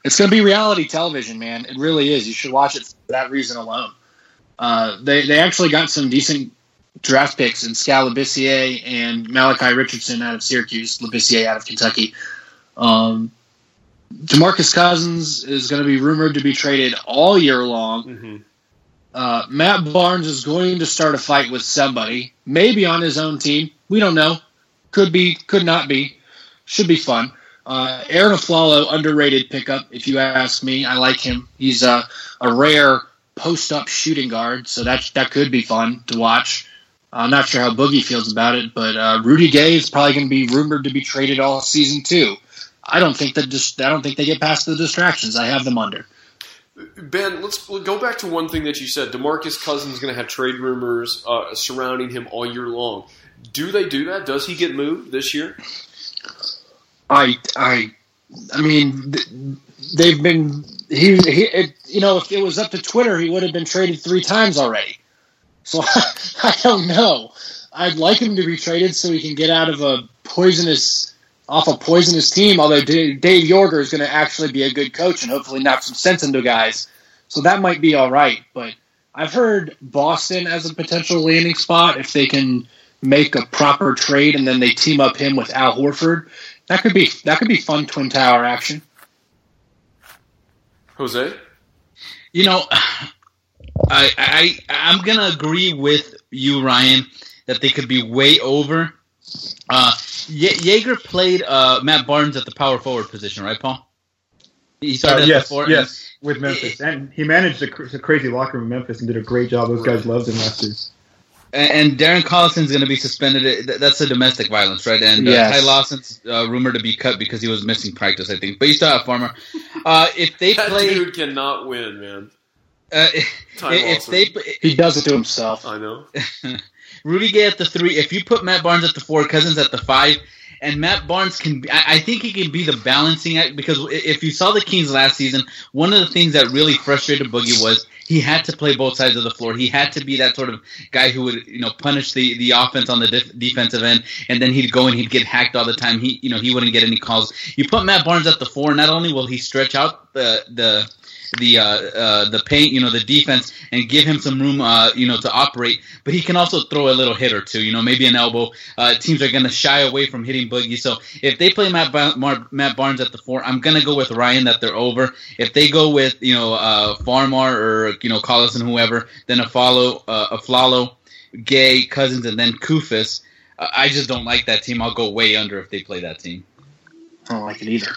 It's going to be reality television, man. It really is. You should watch it for that reason alone. Uh, they they actually got some decent draft picks in Skal Labissiere and Malachi Richardson out of Syracuse, Labissiere out of Kentucky. Um, DeMarcus Cousins is going to be rumored to be traded all year long. Mm-hmm. Uh, Matt Barnes is going to start a fight with somebody, maybe on his own team. We don't know. Could be, could not be. Should be fun. Uh, Aaron Aflalo, underrated pickup, if you ask me. I like him. He's a, a rare post-up shooting guard, so that that could be fun to watch. I'm not sure how Boogie feels about it, but uh, Rudy Gay is probably going to be rumored to be traded all season too. I don't think that just I don't think they get past the distractions. I have them under. Ben, let's go back to one thing that you said. DeMarcus Cousins is going to have trade rumors uh, surrounding him all year long. Do they do that? Does he get moved this year? I, I, I mean, they've been he, he it, you know, if it was up to Twitter, he would have been traded three times already. So I don't know. I'd like him to be traded so he can get out of a poisonous, off a poisonous team. Although Dave Yorger is going to actually be a good coach and hopefully knock some sense into guys, so that might be all right. But I've heard Boston as a potential landing spot if they can make a proper trade and then they team up him with Al Horford. That could be that could be fun twin tower action. Jose, you know, I I I'm gonna agree with you, Ryan, that they could be way over. Uh, Ye- Jaeger played uh, Matt Barnes at the power forward position, right, Paul? He started uh, yes, before, yes, with Memphis, it, and he managed a, cr- a crazy locker room in Memphis and did a great job. Those guys loved him last year. And Darren Collison's going to be suspended. That's a domestic violence, right? And uh, yes. Ty Lawson's uh, rumored to be cut because he was missing practice, I think. But you still have Farmer. Uh, if they that play, dude cannot win, man. Uh, if they, he does it to himself. I know. Rudy Gay at the three. If you put Matt Barnes at the four, Cousins at the five, and Matt Barnes can, I think he can be the balancing act, because if you saw the Kings last season, one of the things that really frustrated Boogie was he had to play both sides of the floor. He had to be that sort of guy who would, you know, punish the, the offense on the def- defensive end, and then he'd go and he'd get hacked all the time. He, you know, he wouldn't get any calls. You put Matt Barnes at the four, not only will he stretch out the the the uh, uh, the paint, you know, the defense, and give him some room, uh, you know, to operate. But he can also throw a little hit or two, you know, maybe an elbow. Uh, teams are going to shy away from hitting Boogie. So if they play Matt, ba- Mar- Matt Barnes at the four, I'm going to go with Ryan that they're over. If they go with, you know, uh, Farmar or, you know, Collison, whoever, then a follow, uh, a Flalo, Gay, Cousins, and then Kufis. Uh, I just don't like that team. I'll go way under if they play that team. I don't like it either.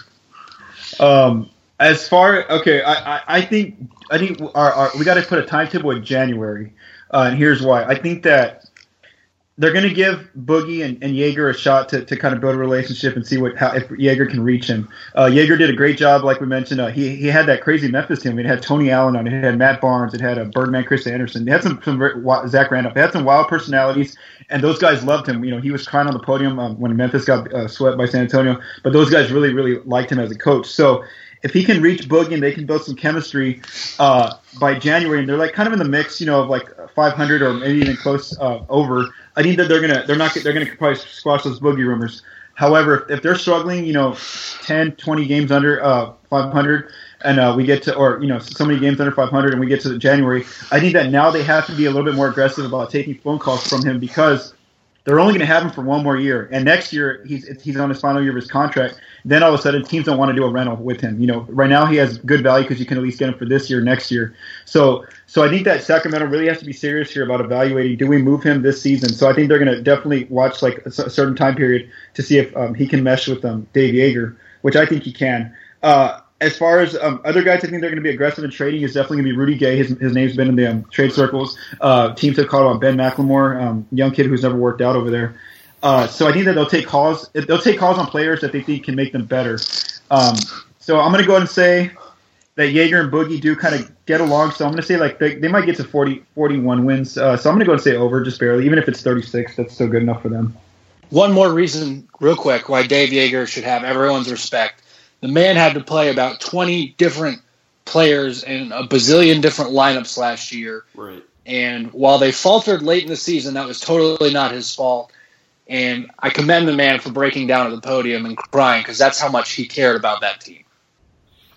Um. As far okay, I, I, I think I think our, our we got to put a timetable in January, uh, and here's why. I think that they're going to give Boogie and, and Jaeger a shot to, to kind of build a relationship and see what how if Jaeger can reach him. Uh, Jaeger did a great job, like we mentioned. Uh, he he had that crazy Memphis team. It had Tony Allen on it. It had Matt Barnes. It had a Birdman, Chris Anderson. It had some some Zach Randolph. It had some wild personalities, and those guys loved him. You know, he was crying on the podium um, when Memphis got uh, swept by San Antonio, but those guys really really liked him as a coach. So if he can reach Boogie and they can build some chemistry uh, by January, and they're like kind of in the mix, you know, of like five hundred or maybe even close uh, over, I think that they're gonna they're not they're gonna probably squash those Boogie rumors. However, if, if they're struggling, you know, ten, twenty games under uh, five hundred, and uh, we get to, or you know, so many games under five hundred, and we get to January, I think that now they have to be a little bit more aggressive about taking phone calls from him, because they're only going to have him for one more year, and next year he's he's on his final year of his contract. Then all of a sudden, teams don't want to do a rental with him. You know, right now he has good value because you can at least get him for this year, next year. So, so I think that Sacramento really has to be serious here about evaluating: do we move him this season? So I think they're going to definitely watch like a, a certain time period to see if um, he can mesh with um, Dave Jaeger, which I think he can. Uh, As far as um, other guys, I think they're going to be aggressive in trading. Is definitely going to be Rudy Gay. His his name's been in the um, trade circles. Uh, teams have called on Ben McLemore, um, young kid who's never worked out over there. Uh, so I think that they'll take calls. They'll take calls on players that they think can make them better. Um, so I'm going to go ahead and say that Jaeger and Boogie do kind of get along. So I'm going to say like they, they might get to forty, forty-one wins. Uh, so I'm going to go and say over just barely. Even if it's thirty-six, that's still good enough for them. One more reason, real quick, why Dave Jaeger should have everyone's respect. The man had to play about twenty different players in a bazillion different lineups last year. Right. And while they faltered late in the season, that was totally not his fault. And I commend the man for breaking down at the podium and crying, because that's how much he cared about that team.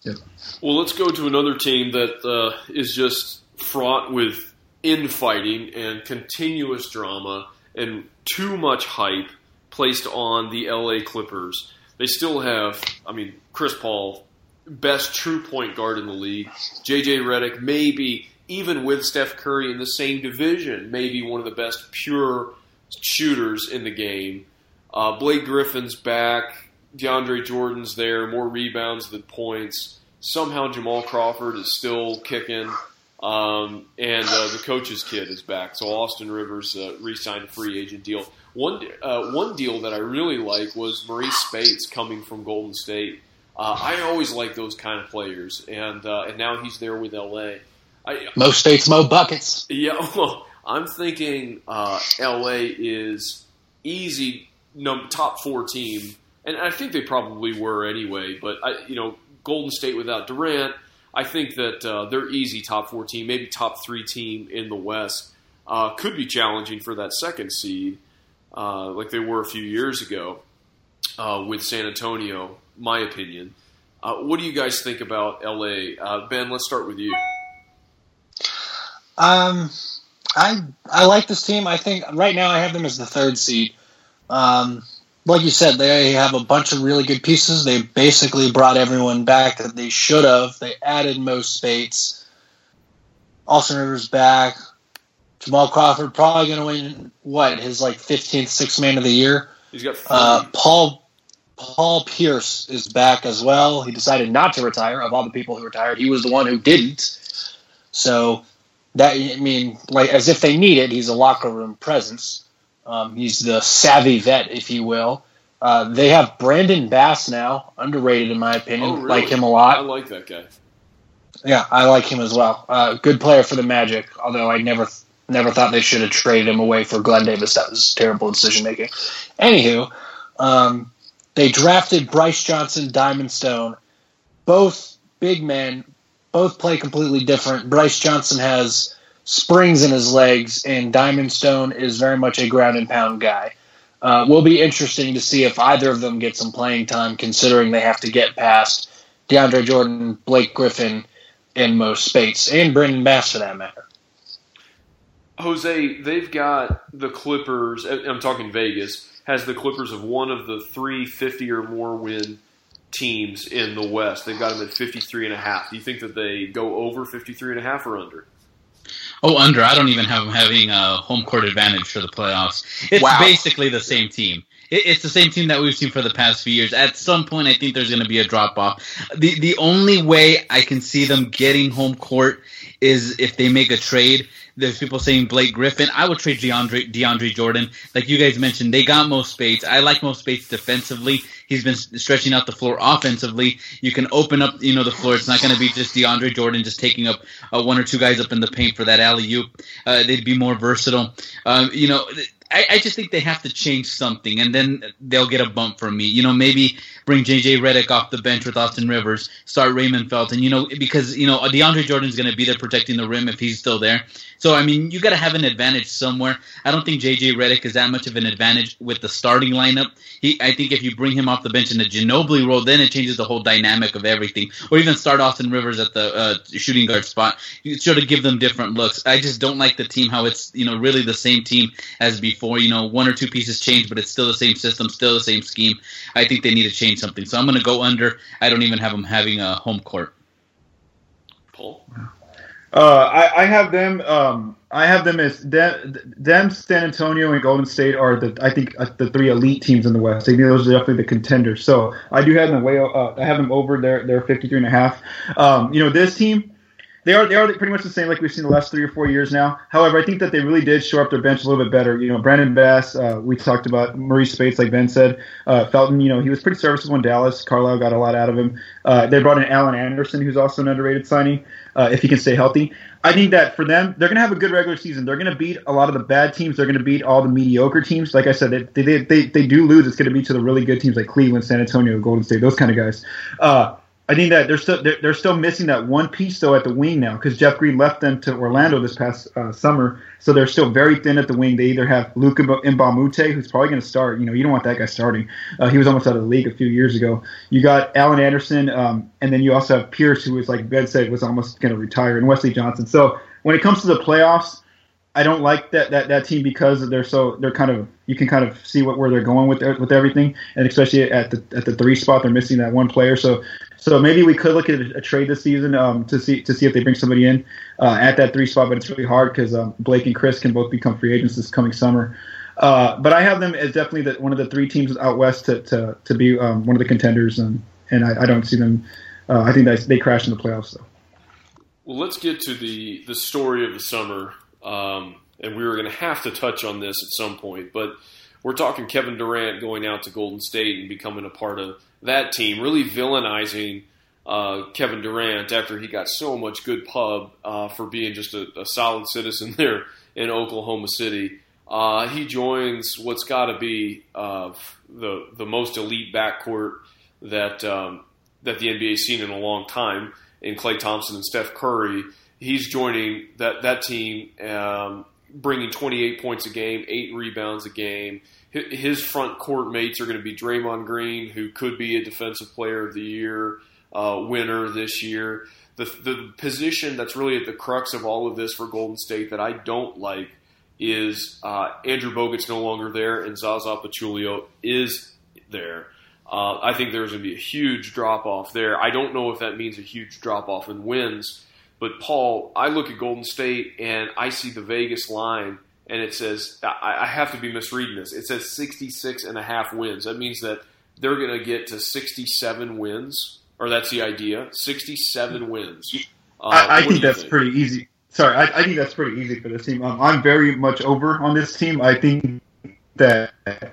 Yep. Well, let's go to another team that uh, is just fraught with infighting and continuous drama and too much hype placed on the L A Clippers. They still have, I mean, Chris Paul, best true point guard in the league. J J Redick, maybe, even with Steph Curry in the same division, maybe one of the best pure shooters in the game. Uh, Blake Griffin's back. DeAndre Jordan's there. More rebounds than points. Somehow Jamal Crawford is still kicking. Um, and uh, the coach's kid is back. So Austin Rivers uh, re-signed a free agent deal. One uh, one deal that I really like was Maurice Spates coming from Golden State. Uh, I always like those kind of players, and uh, and now he's there with L A. I, Mo States, Mo buckets. Yeah, well, I'm thinking uh, L A is easy num- top four team, and I think they probably were anyway. But I, you know, Golden State without Durant, I think that uh, they're easy top four team, maybe top three team in the West. Uh, could be challenging for that second seed, uh, like they were a few years ago uh, with San Antonio. My opinion. Uh, what do you guys think about L A? Uh, Ben, let's start with you. Um, I I like this team. I think right now I have them as the third seed. Um, like you said, they have a bunch of really good pieces. They basically brought everyone back that they should have. They added Mo Spates. Austin Rivers back. Jamal Crawford probably going to win, what, his like fifteenth Sixth Man of the Year. He's got uh, Paul Paul Pierce is back as well. He decided not to retire. Of all the people who retired, he was the one who didn't. So that, I mean, like as if they need it, he's a locker room presence. Um, he's the savvy vet, if you will. Uh, they have Brandon Bass now, underrated in my opinion. Oh, really? Like him a lot. I like that guy. Yeah, I like him as well. Uh, good player for the Magic, although I never never thought they should have traded him away for Glenn Davis. That was terrible decision making. Anywho, um, they drafted Bryce Johnson, Diamond Stone. Both big men, both play completely different. Bryce Johnson has springs in his legs, and Diamond Stone is very much a ground and pound guy. Uh, will be interesting to see if either of them get some playing time, considering they have to get past DeAndre Jordan, Blake Griffin, and Mo Spates, and Brandon Bass for that matter. Jose, they've got the Clippers, I'm talking Vegas, has the Clippers of one of the three fifty or more win teams in the West. They've got them at fifty-three and a half. Do you think that they go over fifty-three and a half or under? Oh, under. I don't even have them having a home court advantage for the playoffs. It's Wow. basically the same team. It, it's the same team that we've seen for the past few years. At some point, I think there's going to be a drop-off. The, the only way I can see them getting home court is if they make a trade. There's people saying Blake Griffin. I would trade DeAndre, DeAndre Jordan. Like you guys mentioned, they got Mo Spates. I like Mo Spates defensively. He's been stretching out the floor offensively. You can open up, you know, the floor. It's not going to be just DeAndre Jordan just taking up uh, one or two guys up in the paint for that alley-oop. Uh, they'd be more versatile. Um, you know, I, I just think they have to change something, and then they'll get a bump from me. You know, maybe bring J J Redick off the bench with Austin Rivers, start Raymond Felton, you know, because, you know, DeAndre Jordan's going to be there protecting the rim if he's still there. So, I mean, you got to have an advantage somewhere. I don't think J J Redick is that much of an advantage with the starting lineup. He, I think if you bring him off the bench in a Ginobili role, then it changes the whole dynamic of everything. Or even start Austin Rivers at the uh, shooting guard spot. You sort of give them different looks. I just don't like the team, how it's, you know, really the same team as before. You know, one or two pieces change, but it's still the same system, still the same scheme. I think they need to change something. So I'm going to go under. I don't even have them having a home court. Paul? Uh, I, I have them. Um, I have them as them, them, San Antonio, and Golden State are the I think uh, the three elite teams in the West. I think those are definitely the contenders. So I do have them way. Uh, I have them over their their fifty-three and a half. Um, you know, this team, they are they are pretty much the same like we've seen the last three or four years now. However, I think that they really did shore up their bench a little bit better. You know, Brandon Bass, uh, we talked about Maurice Spates, like Ben said. Uh, Felton, you know, he was pretty serviceable in Dallas. Carlisle got a lot out of him. Uh, they brought in Allen Anderson, who's also an underrated signing, uh, if he can stay healthy. I think that for them, they're going to have a good regular season. They're going to beat a lot of the bad teams. They're going to beat all the mediocre teams. Like I said, they they they, they do lose. It's going to be to the really good teams like Cleveland, San Antonio, Golden State, those kind of guys. Uh, I think that they're still they're, they're still missing that one piece though at the wing now because Jeff Green left them to Orlando this past uh, summer, so they're still very thin at the wing. They either have Luka Mbamute, who's probably going to start. You know, you don't want that guy starting. Uh, he was almost out of the league a few years ago. You got Allen Anderson, um, and then you also have Pierce, who was like Ben said was almost going to retire, and Wesley Johnson. So when it comes to the playoffs, I don't like that, that, that team because they're so they're kind of you can kind of see what where they're going with with everything, and especially at the at the three spot they're missing that one player. So so maybe we could look at a, a trade this season um, to see to see if they bring somebody in uh, at that three spot, but it's really hard because um, Blake and Chris can both become free agents this coming summer. Uh, but I have them as definitely the, one of the three teams out west to to, to be um, one of the contenders, and and I, I don't see them. Uh, I think they they crash in the playoffs though. Well, let's get to the the story of the summer. Um, and we were going to have to touch on this at some point, but we're talking Kevin Durant going out to Golden State and becoming a part of that team, really villainizing uh, Kevin Durant after he got so much good pub uh, for being just a, a solid citizen there in Oklahoma City. Uh, he joins what's got to be uh, the the most elite backcourt that um, that the N B A's seen in a long time in Klay Thompson and Steph Curry. He's joining that that team, um, bringing twenty-eight points a game, eight rebounds a game. His front court mates are going to be Draymond Green, who could be a Defensive Player of the Year uh, winner this year. The the position that's really at the crux of all of this for Golden State that I don't like is uh, Andrew Bogut's no longer there and Zaza Pachulia is there. Uh, I think there's going to be a huge drop-off there. I don't know if that means a huge drop-off in wins. But, Paul, I look at Golden State and I see the Vegas line, and it says, I, I have to be misreading this. It says sixty-six and a half wins. That means that they're going to get to sixty-seven wins, or that's the idea, sixty-seven wins. Uh, I, I think that's think? pretty easy. Sorry, I, I think that's pretty easy for this team. Um, I'm very much over on this team. I think that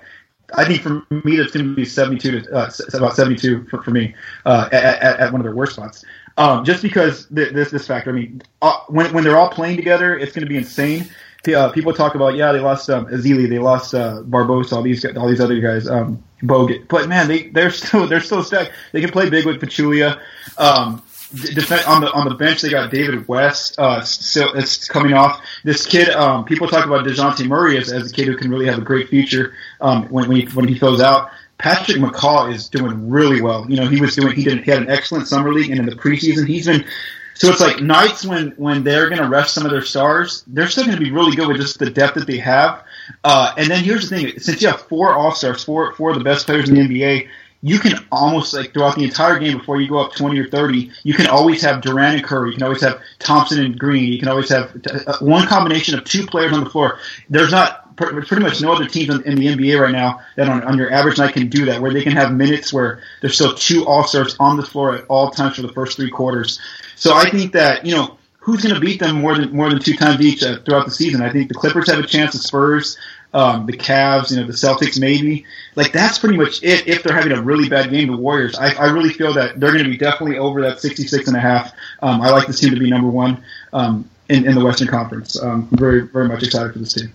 I think for me that's going to be seventy-two to uh, about seventy-two for, for me uh, at, at, at one of their worst spots. Um, just because th- this this factor. I mean, uh, when when they're all playing together, it's going to be insane. Uh, people talk about yeah, they lost um, Ezeli, they lost uh, Barbosa, all these all these other guys, um, Bogut. But man, they they're still they're still stacked. They can play big with Pachulia. Um, Def- on the on the bench, they got David West. Uh, so it's coming off this kid. Um, people talk about DeJounte Murray as, as a kid who can really have a great future um, when when he, when he goes out. Patrick McCaw is doing really well. You know, he was doing he did he had an excellent summer league, and in the preseason, he's been. So it's like nights when when they're going to rest some of their stars, they're still going to be really good with just the depth that they have. Uh, and then here's the thing: since you have four All Stars, four four of the best players in the N B A. You can almost, like, throughout the entire game before you go up twenty or thirty, you can always have Durant and Curry. You can always have Thompson and Green. You can always have uh, one combination of two players on the floor. There's not pretty much no other teams in the N B A right now that on, on your average night can do that, where they can have minutes where there's still two All-Stars on the floor at all times for the first three quarters. So I think that, you know, who's going to beat them more than more than two times each uh, throughout the season? I think the Clippers have a chance, the Spurs, um, the Cavs, you know, the Celtics maybe. Like, that's pretty much it if they're having a really bad game. The Warriors, I, I really feel that they're going to be definitely over that sixty-six and a half. Um, I like this team to be number one um, in, in the Western Conference. Um, I'm very, very much excited for this team.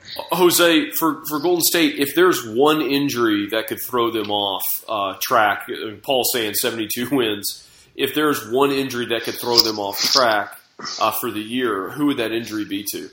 Jose, for, for Golden State, if there's one injury that could throw them off uh, track, Paul's saying seventy-two wins, if there's one injury that could throw them off track uh, for the year, who would that injury be to?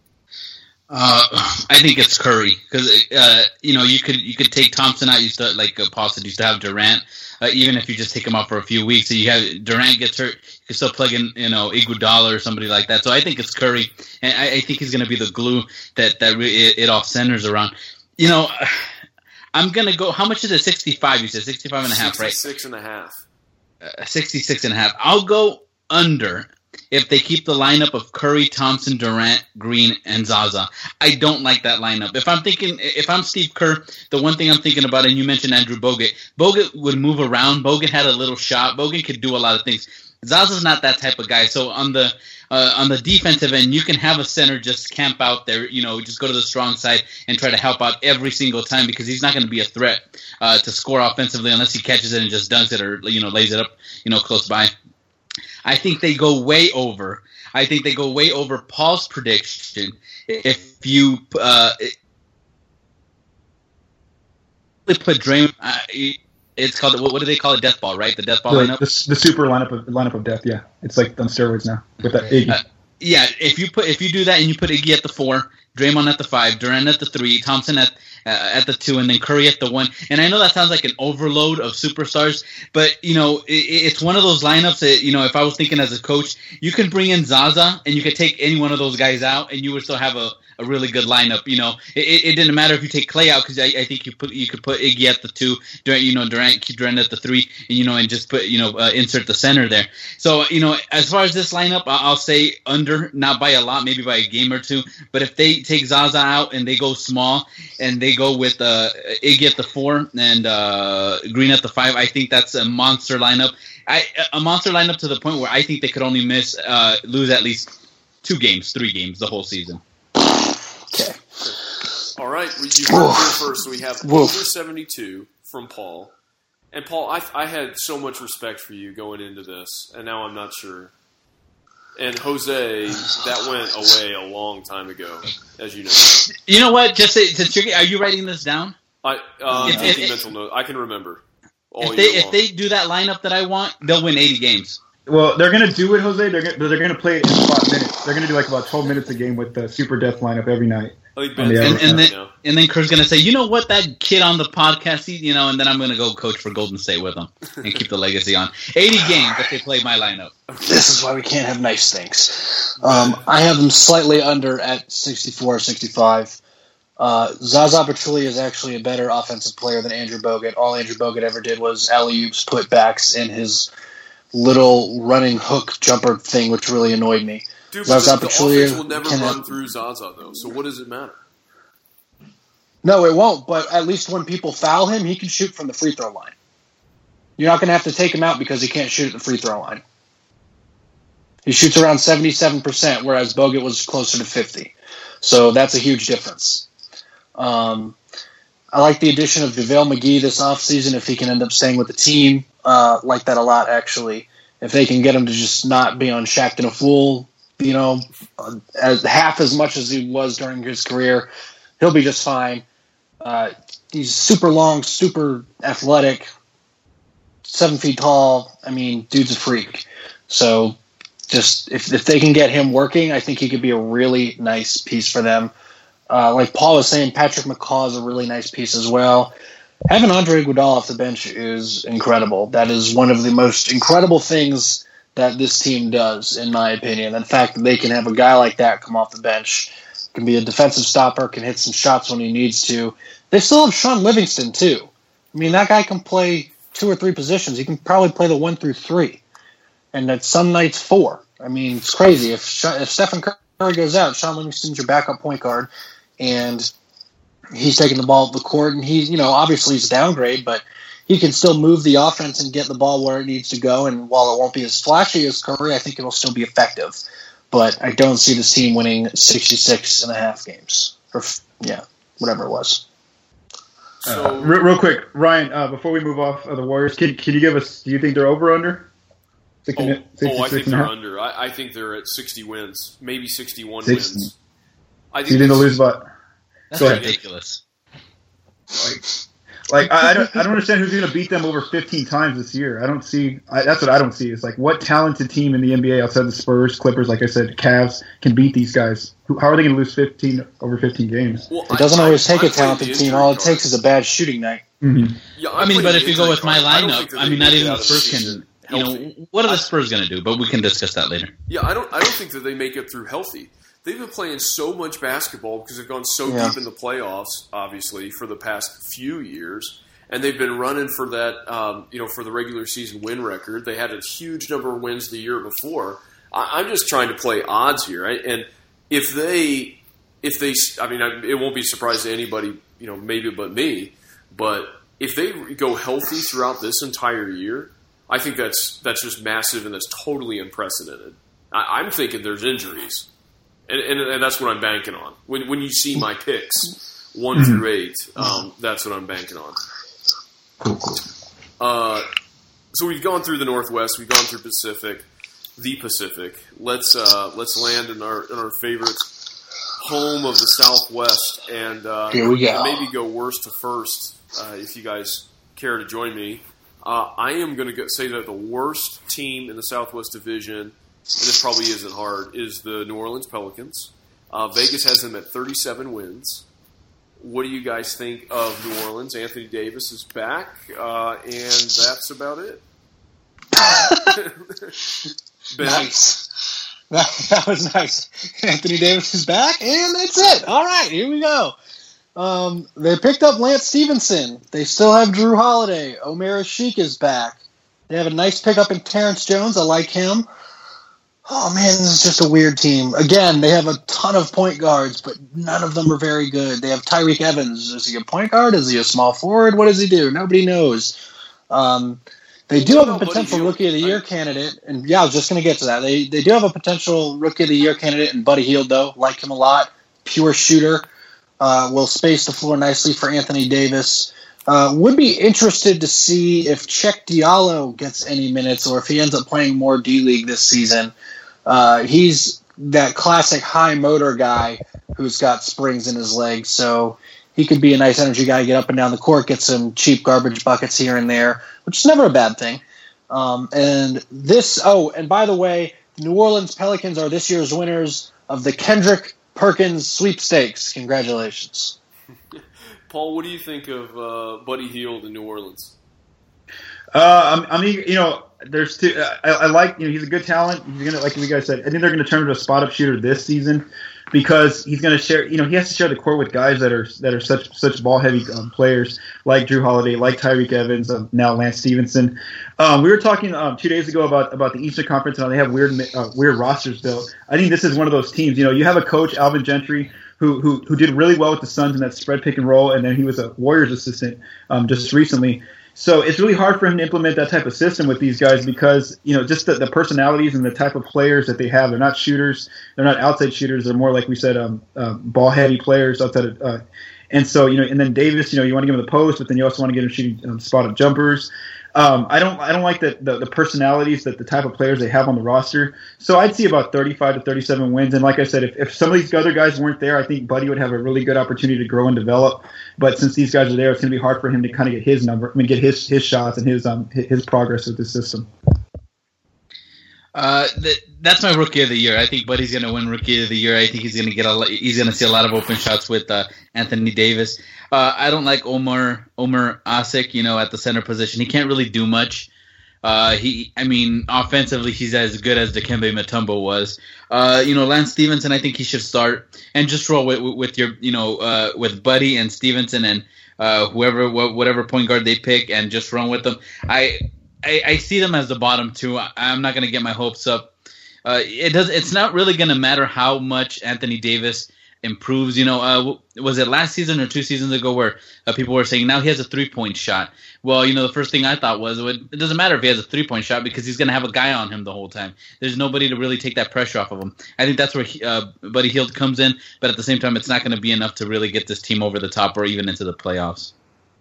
Uh, I think it's Curry because uh, you know you could you could take Thompson out. You used to like uh, Paul said, used to have Durant. Uh, even if you just take him out for a few weeks, so you have Durant gets hurt, you can still plug in you know Iguodala or somebody like that. So I think it's Curry, and I, I think he's going to be the glue that that re- it, it all centers around. You know, I'm gonna go. How much is it? sixty-five. You said sixty-five and a half, right? sixty-six and a half. Uh, sixty-six and a half. I'll go under. If they keep the lineup of Curry, Thompson, Durant, Green, and Zaza. I don't like that lineup. If I'm thinking, if I'm Steve Kerr, the one thing I'm thinking about, and you mentioned Andrew Bogut, Bogut would move around. Bogut had a little shot. Bogut could do a lot of things. Zaza's not that type of guy. So on the uh, on the defensive end, you can have a center just camp out there, you know, just go to the strong side and try to help out every single time because he's not going to be a threat uh, to score offensively unless he catches it and just dunks it or, you know, lays it up, you know, close by. I think they go way over. I think they go way over Paul's prediction. If you uh, put Draymond, uh, It's called what, what do they call it? Death ball, right? The death ball the, lineup. The, the super lineup of lineup of death. Yeah, it's like on steroids now with that Iggy. Uh, yeah, if you put if you do that and you put Iggy at the four, Draymond at the five, Durant at the three, Thompson at uh, at the two, and then Curry at the one. And I know that sounds like an overload of superstars, but you know it, it's one of those lineups that, you know, if I was thinking as a coach, you can bring in Zaza and you could take any one of those guys out, and you would still have a, a really good lineup. You know, it, it didn't matter if you take Clay out, because I, I think you put you could put Iggy at the two, Durant, you know, Durant, keep Durant at the three, and you know, and just put you know uh, insert the center there. So you know, as far as this lineup, I'll say under, not by a lot, maybe by a game or two. But if they take Zaza out and they go small and they go with uh, Iggy at the four and uh, Green at the five, I think that's a monster lineup. I, a monster lineup to the point where I think they could only miss uh, lose at least two games, three games the whole season. Okay. All right, you heard it first. So we have Woof. over seventy-two from Paul. And Paul, I, I had so much respect for you going into this, and now I'm not sure. And Jose, that went away a long time ago, as you know. You know what? Just to, to trick, are you writing this down? I uh, If- taking if- mental note. I can remember. All If they year if long. they do that lineup that I want, they'll win eighty games. Well, they're gonna do it, Jose. They're gonna, they're gonna play it in spot minutes. They're gonna do like about twelve minutes a game with the super death lineup every night. I think on the Ben's other And, and side. then now. and then Kurt's gonna say, you know what, that kid on the podcast, he, you know, and then I'm gonna go coach for Golden State with him and keep the legacy on. eighty games if they play my lineup. This is why we can't have nice things. Um, I have them slightly under at sixty-four or sixty-five. Uh, Zaza Pachulia is actually a better offensive player than Andrew Bogut. All Andrew Bogut ever did was alley-oops, putbacks, and his little running hook jumper thing, which really annoyed me. Dude, but Zaza the, the Pachulia offense will never can run have- through Zaza, though. So what does it matter? No, it won't, but at least when people foul him, he can shoot from the free throw line. You're not going to have to take him out because he can't shoot at the free throw line. He shoots around seventy-seven percent, whereas Bogut was closer to fifty. So that's a huge difference. Um, I like the addition of JaVale McGee this offseason if he can end up staying with the team. Uh, like that a lot, actually. If they can get him to just not be on Shaqtin' a Fool, you know, as half as much as he was during his career, he'll be just fine. Uh, he's super long, super athletic, seven feet tall. I mean, dude's a freak. So just if if they can get him working, I think he could be a really nice piece for them. Uh, like Paul was saying, Patrick McCaw is a really nice piece as well. Having Andre Iguodala off the bench is incredible. That is one of the most incredible things that this team does, in my opinion. The fact that they can have a guy like that come off the bench, can be a defensive stopper, can hit some shots when he needs to. They still have Sean Livingston, too. I mean, that guy can play two or three positions. He can probably play the one through three. And at some nights, four. I mean, it's crazy. If, Sh- if Stephen Curry goes out, Sean Livingston's your backup point guard, and he's taking the ball up the court, and he's, you know, obviously he's a downgrade, but he can still move the offense and get the ball where it needs to go. And while it won't be as flashy as Curry, I think it'll still be effective. But I don't see this team winning sixty-six and a half games. Or, yeah, whatever it was. So Uh, real, real quick, Ryan. Uh, before we move off of the Warriors, can, can you give us? Do you think they're over or under? sixty, Oh, oh, I think and a they're half? under. I, I think they're at sixty wins, maybe sixty-one sixty. wins. I Do you think they'll it's- lose about? That's Go ahead. ridiculous. Like, like I, I don't, I don't understand who's going to beat them over fifteen times this year. I don't see. I, that's what I don't see. It's like what talented team in the N B A outside the Spurs, Clippers, like I said, Cavs can beat these guys. Who, how are they going to lose fifteen over fifteen games? Well, It doesn't I- always I- take I a talented played the team. injury All it card. takes is a bad shooting night. Mm-hmm. Yeah, I mean, played but the if you go injury with my card. I don't lineup, think that I they mean, make not it even out the of Spurs season can. You healthy. know, what are the Spurs going to do? But we can discuss that later. Yeah, I don't. I don't think that they make it through healthy. They've been playing so much basketball because they've gone so Yeah. deep in the playoffs, obviously, for the past few years, and they've been running for that, um, you know, for the regular season win record. They had a huge number of wins the year before. I, I'm just trying to play odds here, right? And if they, if they, I mean, I, it won't be a surprise to anybody, you know, maybe but me, but if they go healthy throughout this entire year, I think that's that's just massive and that's totally unprecedented. I, I'm thinking there's injuries. And, and, and that's what I'm banking on. When when you see my picks, one through eight, um, that's what I'm banking on. Uh, so we've gone through the Northwest, we've gone through Pacific, the Pacific. Let's uh, let's land in our in our favorite home of the Southwest, and uh, Here we go. maybe go worst to first, uh, if you guys care to join me, uh, I am going to say that the worst team in the Southwest Division, and this probably isn't hard, is the New Orleans Pelicans. Uh, Vegas has them at thirty-seven wins. What do you guys think of New Orleans? Anthony Davis is back, uh, and that's about it. Nice. That, that was nice. Anthony Davis is back, and that's it. All right, here we go. Um, they picked up Lance Stevenson. They still have Drew Holiday. Omer Asik is back. They have a nice pickup in Terrence Jones. I like him. Oh, man, this is just a weird team. Again, they have a ton of point guards, but none of them are very good. They have Tyreek Evans. Is he a point guard? Is he a small forward? What does he do? Nobody knows. Um, they do have a potential Rookie of the Year candidate. And, yeah, I was just going to get to that. They they do have a potential Rookie of the Year candidate in Buddy Hield, though. Like him a lot. Pure shooter. Uh, will space the floor nicely for Anthony Davis. Uh, would be interested to see if Cheick Diallo gets any minutes or if he ends up playing more D-League this season. Uh, he's that classic high motor guy who's got springs in his legs, so he could be a nice energy guy, get up and down the court, get some cheap garbage buckets here and there, which is never a bad thing. Um, and this, oh, and by the way, the New Orleans Pelicans are this year's winners of the Kendrick Perkins sweepstakes. Congratulations. Paul, what do you think of uh, Buddy Hield in New Orleans? Uh, I mean, you know, there's two. I, I like, you know, he's a good talent. He's gonna, like you guys said, I think they're going to turn him into a spot up shooter this season because he's going to share. You know, he has to share the court with guys that are that are such such ball heavy um, players like Drew Holiday, like Tyreek Evans, um, now Lance Stevenson. Um, we were talking um, two days ago about about the Eastern Conference and how they have weird uh, weird rosters built. I think this is one of those teams. You know, you have a coach, Alvin Gentry, who who who did really well with the Suns in that spread pick and roll, and then he was a Warriors assistant um, just recently. So it's really hard for him to implement that type of system with these guys because, you know, just the, the personalities and the type of players that they have. They're not shooters. They're not outside shooters. They're more, like we said, um, uh, ball-heavy players outside of uh, – and so, you know, and then Davis, you know, you want to give him the post, but then you also want to get him shooting um, spot-up jumpers. Um, I don't I don't like the, the, the personalities, that the type of players they have on the roster. So I'd see about thirty-five to thirty-seven wins. And like I said, if, if some of these other guys weren't there, I think Buddy would have a really good opportunity to grow and develop. But since these guys are there, it's going to be hard for him to kind of get his number, I mean, get his his shots and his um his progress with the system. Uh, th- that's my Rookie of the Year. I think Buddy's going to win Rookie of the Year. I think he's going to get a he's going to see a lot of open shots with uh, Anthony Davis. Uh, I don't like Omer Omer Asik, you know, at the center position. He can't really do much. Uh, he, I mean, offensively, he's as good as Dikembe Mutombo was. Uh, you know, Lance Stevenson, I think he should start and just roll with, with your, you know, uh, with Buddy and Stevenson and uh, whoever, whatever point guard they pick, and just run with them. I, I, I see them as the bottom two. I, I'm not going to get my hopes up. Uh, it does. It's not really going to matter how much Anthony Davis improves. You know, uh, was it last season or two seasons ago where uh, people were saying now he has a three-point shot? Well, you know, the first thing I thought was it doesn't matter if he has a three-point shot because he's going to have a guy on him the whole time. There's nobody to really take that pressure off of him. I think that's where he, uh, Buddy Hield comes in, but at the same time, it's not going to be enough to really get this team over the top or even into the playoffs.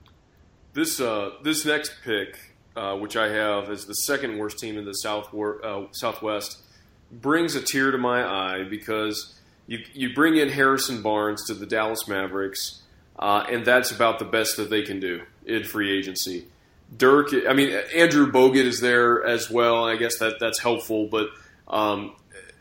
This uh, this next pick, uh, which I have as the second worst team in the South uh, Southwest, brings a tear to my eye because you you bring in Harrison Barnes to the Dallas Mavericks. Uh, and that's about the best that they can do in free agency. Dirk, I mean, Andrew Bogut is there as well. I guess that that's helpful, but um,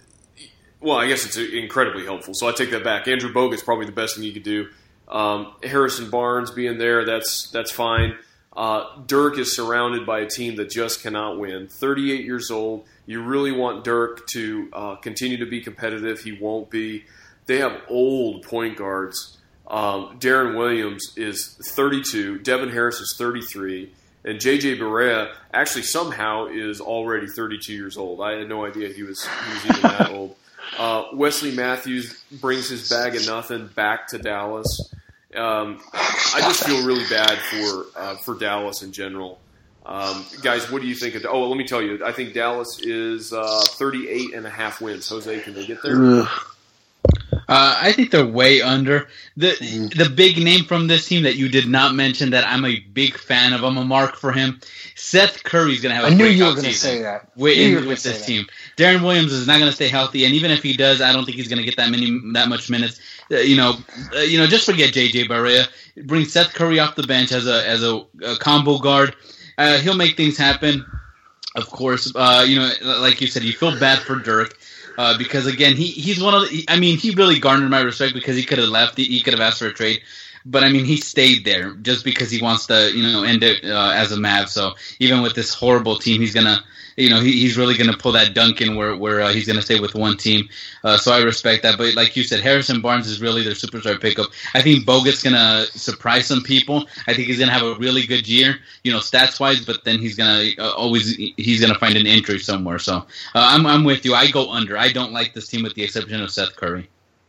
well, I guess it's incredibly helpful. So I take that back. Andrew Bogut's probably the best thing you could do. Um, Harrison Barnes being there, that's that's fine. Uh, Dirk is surrounded by a team that just cannot win. thirty-eight years old. You really want Dirk to uh, continue to be competitive. He won't be. They have old point guards. Um, Darren Williams is thirty-two, Devin Harris is thirty-three, and J J Barea actually somehow is already thirty-two years old. I had no idea he was he was even that old. Uh, Wesley Matthews brings his bag of nothing back to Dallas. Um, I just feel really bad for uh, for Dallas in general. Um, guys, what do you think of? Oh, let me tell you, I think Dallas is uh, thirty-eight and a half wins. Jose, can they get there? Uh, I think they're way under. The the big name from this team that you did not mention that I'm a big fan of, I'm a mark for him. Seth Curry's going to have a I knew you were going to say that. with, you were with say this that. team. Darren Williams is not going to stay healthy, and even if he does, I don't think he's going to get that many that much minutes. Uh, you know, uh, you know, just forget J J Barea. Bring Seth Curry off the bench as a as a, a combo guard. Uh, he'll make things happen. Of course, uh, you know, like you said, you feel bad for Dirk. Uh, because again, he, he's one of the. I mean, he really garnered my respect because he could have left. He, he could have asked for a trade, but I mean, he stayed there just because he wants to, you know, end it uh, as a Mav. So even with this horrible team, he's gonna, you know, he, he's really gonna pull that Duncan where where uh, he's gonna stay with one team. Uh, so I respect that. But like you said, Harrison Barnes is really their superstar pickup. I think Bogut's gonna surprise some people. I think he's gonna have a really good year, you know, stats wise. But then he's gonna uh, always he's gonna find an injury somewhere. So uh, I'm I'm with you. I go under. I don't like this team with the exception of Seth Curry.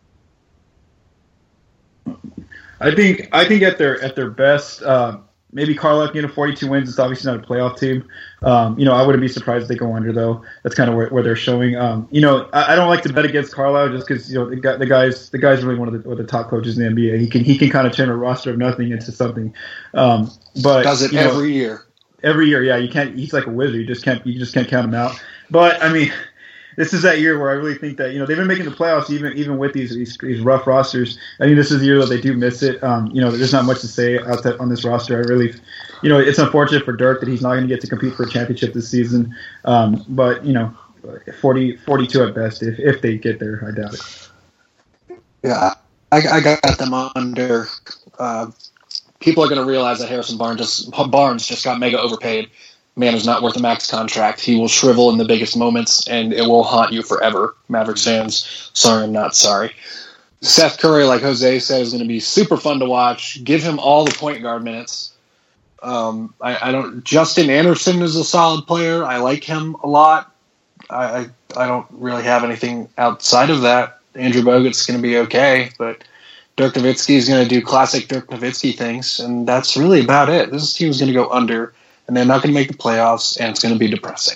I think I think at their at their best, uh, maybe Carlisle can get a forty-two wins. It's obviously not a playoff team. Um, you know, I wouldn't be surprised if they go under though. That's kind of where, where they're showing. Um, you know, I, I don't like to bet against Carlisle just because you know the guy the guys the guy's really one of the, one of the top coaches in the N B A. He can he can kind of turn a roster of nothing into something. Um, but Does it you know, every year. Every year, yeah. You can't. He's like a wizard. You just can't. You just can't count him out. But I mean. This is that year where I really think that, you know, they've been making the playoffs even even with these these, these rough rosters. I mean, this is the year that they do miss it. Um, you know, there's not much to say out on this roster. I really, you know, it's unfortunate for Dirk that he's not going to get to compete for a championship this season. Um, but, you know, forty, forty-two at best, if, if they get there. I doubt it. Yeah, I, I got them under. Uh, people are going to realize that Harrison Barnes just, Barnes just got mega overpaid. Man is not worth a max contract. He will shrivel in the biggest moments, and it will haunt you forever. Mavericks fans, sorry, I'm not sorry. Seth Curry, like Jose said, is going to be super fun to watch. Give him all the point guard minutes. Um, I, I don't. Justin Anderson is a solid player. I like him a lot. I I, I don't really have anything outside of that. Andrew Bogut's going to be okay, but Dirk Nowitzki is going to do classic Dirk Nowitzki things, and that's really about it. This team is going to go under. And they're not going to make the playoffs, and it's going to be depressing.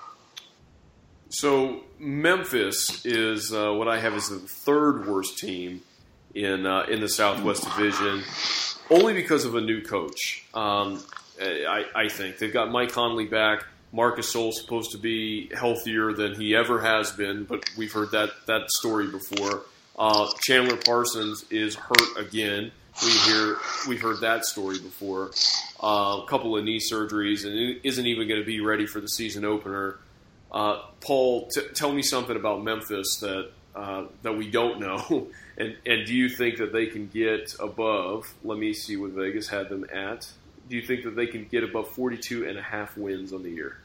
So Memphis is uh, what I have as the third worst team in uh, in the Southwest Division, only because of a new coach. Um, I, I think they've got Mike Conley back. Marc Gasol supposed to be healthier than he ever has been, but we've heard that that story before. Uh, Chandler Parsons is hurt again. We hear we've heard that story before. Uh, a couple of knee surgeries, and isn't even going to be ready for the season opener. Uh, Paul, t- tell me something about Memphis that uh, that we don't know, and and do you think that they can get above? Let me see what Vegas had them at. Do you think that they can get above forty-two and a half wins on the year?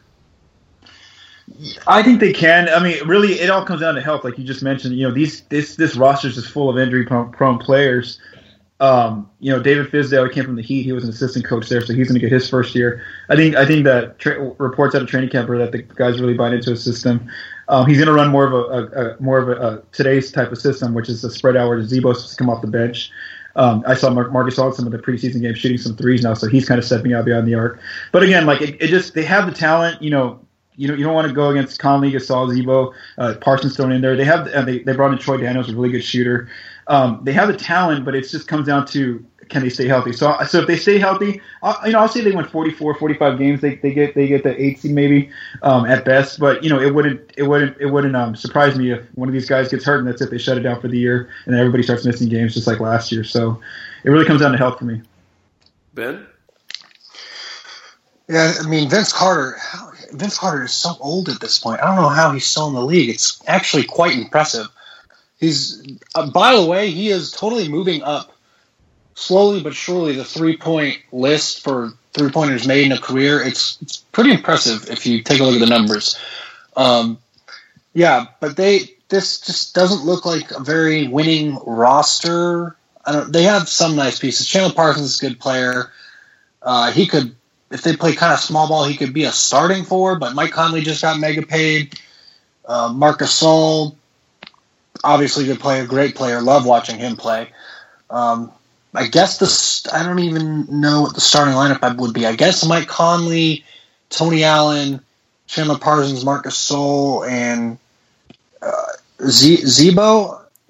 I think they can. I mean, really, it all comes down to health, like you just mentioned. You know, these this this roster is full of injury prone players. Um, you know, David Fizdale came from the Heat. He was an assistant coach there, so he's going to get his first year. I think I think that tra- reports out of training camp are that the guys really buy into his system. Um, he's going to run more of a, a, a more of a, a today's type of system, which is a spread out where Zebo's to come off the bench. Um, I saw Mar- Marc Gasol in some of the preseason games shooting some threes now, so he's kind of stepping out beyond the arc. But again, like it, it just they have the talent, you know. You know, you don't want to go against Conley, Gasol, Zebo, uh, Parsons thrown in there. They have uh, they they brought in Troy Daniels, a really good shooter. Um, they have the talent, but it just comes down to can they stay healthy. So, so if they stay healthy, I'll, you know, I'll say they win forty-four, forty-five games. They they get they get the eight seed maybe um, at best. But you know, it wouldn't it wouldn't it wouldn't um, surprise me if one of these guys gets hurt and that's it. They shut it down for the year, and then everybody starts missing games just like last year. So, it really comes down to health for me. Ben? Yeah, I mean Vince Carter. How, Vince Carter is so old at this point. I don't know how he's still in the league. It's actually quite impressive. He's, uh, by the way, he is totally moving up, slowly but surely, the three-point list for three-pointers made in a career. It's it's pretty impressive if you take a look at the numbers. Um, yeah, but they this just doesn't look like a very winning roster. I don't. They have some nice pieces. Chandler Parsons is a good player. Uh, he could. If they play kind of small ball, he could be a starting four, but Mike Conley just got mega paid. Uh, Marc Gasol, obviously good player, great player. Love watching him play. Um, I guess this, I don't even know what the starting lineup would be. I guess Mike Conley, Tony Allen, Chandler Parsons, Marc Gasol, and uh, Z- Zebo.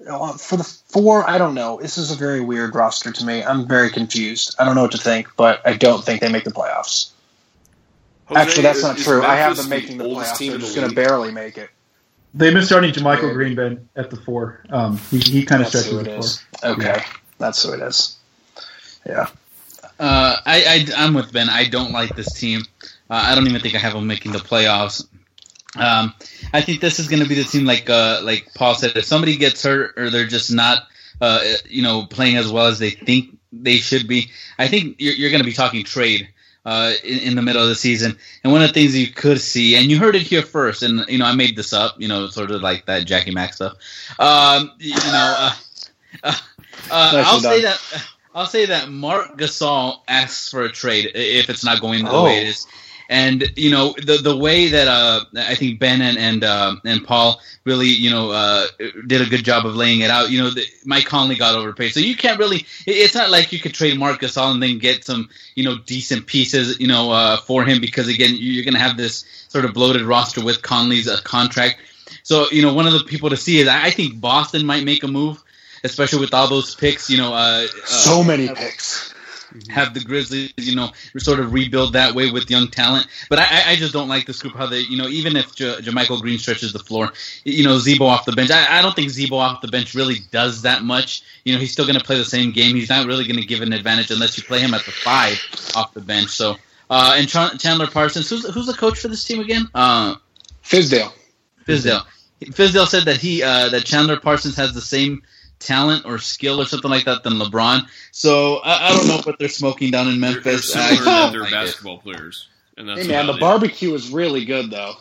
For the four, I don't know. This is a very weird roster to me. I'm very confused. I don't know what to think, but I don't think they make the playoffs. Jose, Actually, that's not true. I have them making the playoffs. They're just going to barely make it. They've been starting JaMychal Green Ben at the four. Um, he he kind of stretches the four. Okay, yeah. That's who it is. Yeah. Uh, I, I I'm with Ben. I don't like this team. Uh, I don't even think I have them making the playoffs. Um, I think this is going to be the team, like uh, like Paul said. If somebody gets hurt or they're just not, uh, you know, playing as well as they think they should be, I think you're, you're going to be talking trade. Uh, in, in the middle of the season. And one of the things you could see, and you heard it here first, and, you know, I made this up, you know, sort of like that Jackie Mack stuff. Um, you know, uh, uh, uh, I'll say that I'll say that Marc Gasol asks for a trade if it's not going the oh. way it is. And, you know, the the way that uh, I think Ben and and, uh, and Paul really, you know, uh, did a good job of laying it out. You know, the, Mike Conley got overpaid. So you can't really – it's not like you could trade Marc Gasol and then get some, you know, decent pieces, you know, uh, for him because, again, you're going to have this sort of bloated roster with Conley's uh, contract. So, you know, one of the people to see is I think Boston might make a move, especially with all those picks, you know. Uh, so uh, many picks. Have the Grizzlies, you know, sort of rebuild that way with young talent. But I, I just don't like this group, how they, you know, even if J- JaMychal Green stretches the floor, you know, Zebo off the bench. I, I don't think Zebo off the bench really does that much. You know, he's still going to play the same game. He's not really going to give an advantage unless you play him at the five off the bench. So, uh, and Ch- Chandler Parsons, who's who's the coach for this team again? Uh, Fizdale. Fizdale. Fizdale said that he uh, that Chandler Parsons has the same talent or skill or something like that than LeBron. So I, I don't know what they're smoking down in Memphis. They're, they're similar to their like basketball it. players. And that's hey man, the barbecue is really good though.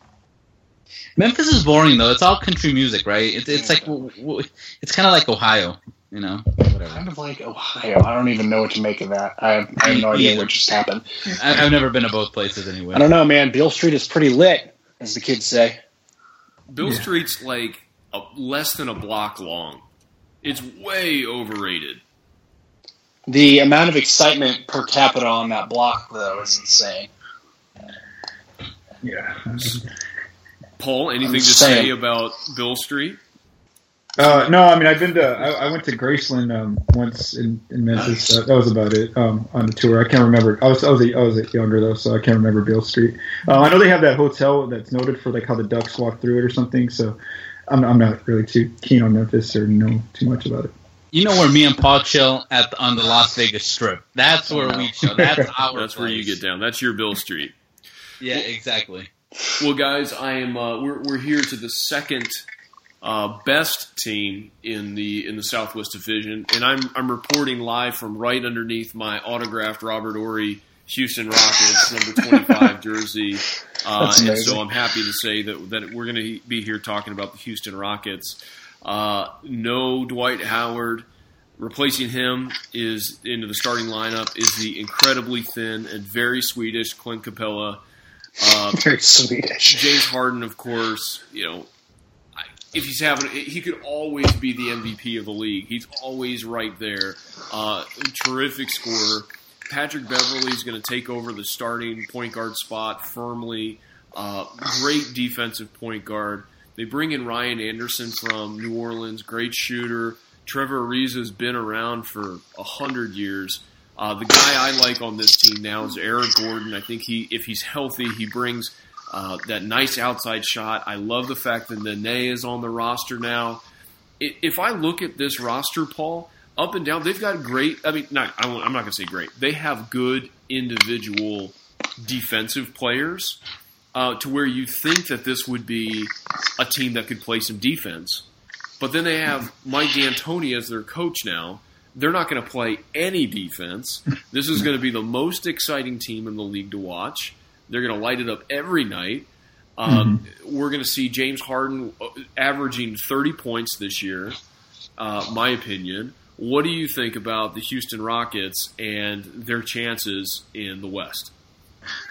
Memphis is boring though. It's all country music, right? It, it's like it's kind of like Ohio, you know. Whatever. Kind of like Ohio. I don't even know what to make of that. I have, I have no idea what just happened. I, I've never been to both places anyway. I don't know, man. Beale Street is pretty lit, as the kids say. Beale yeah. Street's like a, less than a block long. It's way overrated. The amount of excitement per capita on that block, though, is insane. Yeah. Paul, anything to saying. say about Beale Street? Uh, no, I mean, I've been to, I, I went to Graceland um, once in, in Memphis. Uh, that was about it um, on the tour. I can't remember. I was I was, a, I was younger, though, so I can't remember Beale Street. Uh, I know they have that hotel that's noted for like how the Ducks walk through it or something, so I'm, I'm not really too keen on Memphis or know too much about it. You know where me and Paul chill at the, on the Las Vegas Strip. That's where we chill. That's our That's place. Where you get down. That's your Beale Street. Yeah, well, exactly. Well, guys, I am. Uh, we're we're here to the second uh, best team in the in the Southwest Division, and I'm I'm reporting live from right underneath my autographed Robert Horry Houston Rockets number twenty-five jersey. Uh, and so I'm happy to say that that we're going to be here talking about the Houston Rockets. Uh, no Dwight Howard. Replacing him is into the starting lineup is the incredibly thin and very Swedish Clint Capella. Uh, very Swedish. James Harden, of course. You know, if he's having, he could always be the M V P of the league. He's always right there. Uh, terrific scorer. Patrick Beverley is going to take over the starting point guard spot firmly. Uh, great defensive point guard. They bring in Ryan Anderson from New Orleans, great shooter. Trevor Ariza has been around for a hundred years. Uh, the guy I like on this team now is Eric Gordon. I think he, if he's healthy, he brings uh, that nice outside shot. I love the fact that Nene is on the roster now. If I look at this roster, Paul, up and down, they've got great. I mean, not, I'm not going to say great. They have good individual defensive players uh, to where you think that this would be a team that could play some defense. But then they have Mike D'Antoni as their coach now. They're not going to play any defense. This is going to be the most exciting team in the league to watch. They're going to light it up every night. Um, mm-hmm. We're going to see James Harden averaging thirty points this year, uh, my opinion. What do you think about the Houston Rockets and their chances in the West?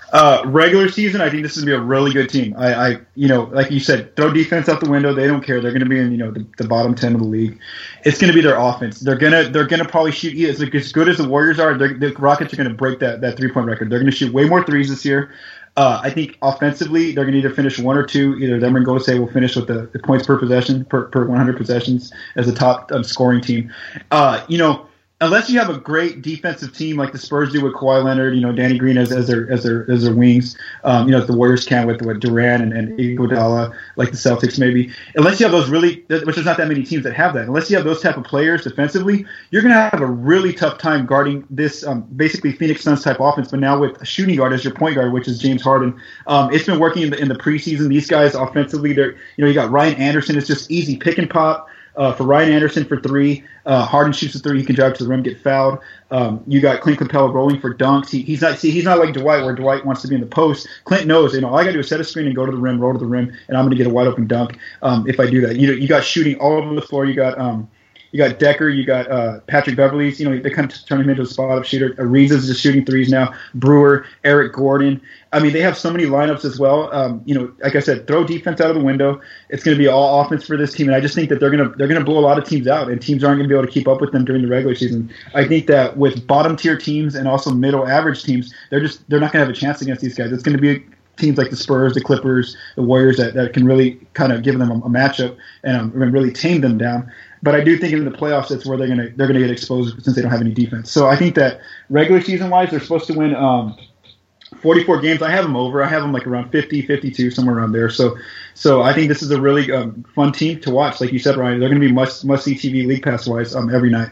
Uh, regular season, I think this is going to be a really good team. I, I, you know, like you said, throw defense out the window. They don't care. They're going to be in, you know, the, the bottom ten of the league. It's going to be their offense. They're gonna, they're gonna probably shoot as, as good as the Warriors are. The Rockets are going to break that that three point record. They're going to shoot way more threes this year. Uh, I think offensively, they're going to either finish one or two. Either them or Golden State will finish with the, the points per possession per, per one hundred possessions as a top um, scoring team. Uh, you know. Unless you have a great defensive team like the Spurs do with Kawhi Leonard, you know, Danny Green as, as their as their as their wings, um, you know, the Warriors can with, with Durant and, and Iguodala, like the Celtics maybe. Unless you have those really, which there's not that many teams that have that. Unless you have those type of players defensively, you're going to have a really tough time guarding this um, basically Phoenix Suns type offense. But now with a shooting guard as your point guard, which is James Harden, um, it's been working in the in the preseason. These guys offensively, they're you know you got Ryan Anderson. It's just easy pick and pop. Uh, for Ryan Anderson for three, uh, Harden shoots a three. He can drive to the rim, get fouled. Um, you got Clint Capella rolling for dunks. He, he's not see he's not like Dwight, where Dwight wants to be in the post. Clint knows, you know, all I got to do is set a screen and go to the rim, roll to the rim, and I'm going to get a wide open dunk um, if I do that. You know, you got shooting all over the floor. You got um, you got Decker. You got uh, Patrick Beverley's. You know, they kind of turn him into a spot up shooter. Ariza's just shooting threes now. Brewer, Eric Gordon. I mean, they have so many lineups as well. Um, you know, like I said, throw defense out of the window. It's going to be all offense for this team, and I just think that they're going to they're going to blow a lot of teams out, and teams aren't going to be able to keep up with them during the regular season. I think that with bottom tier teams and also middle average teams, they're just they're not going to have a chance against these guys. It's going to be teams like the Spurs, the Clippers, the Warriors that, that can really kind of give them a, a matchup and um, really tame them down. But I do think in the playoffs, that's where they're going to they're going to get exposed since they don't have any defense. So I think that regular season wise, they're supposed to win Um, forty-four games. I have them over. I have them like around fifty, fifty-two, somewhere around there. So, so I think this is a really um, fun team to watch. Like you said, Ryan, they're going to be must must see T V League Pass wise um, every night.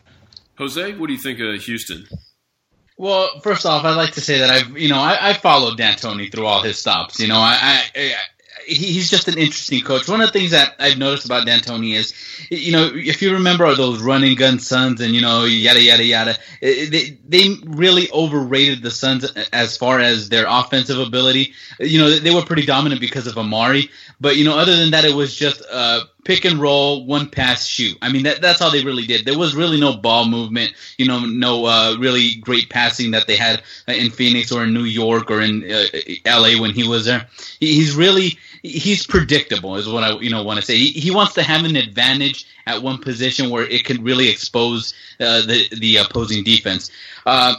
Jose, what do you think of Houston? Well, first off, I'd like to say that I've you know I, I followed D'Antoni through all his stops. You know, I. I, I He's just an interesting coach. One of the things that I've noticed about D'Antoni is, you know, if you remember those running gun Suns and, you know, yada, yada, yada, they, they really overrated the Suns as far as their offensive ability. You know, they were pretty dominant because of Amari. But, you know, other than that, it was just uh, pick and roll, one pass, shoot. I mean, that, that's all they really did. There was really no ball movement, you know, no uh, really great passing that they had in Phoenix or in New York or in uh, L A when he was there. He's really... He's predictable, is what I you know want to say. He, he wants to have an advantage at one position where it can really expose uh, the the opposing defense. Uh,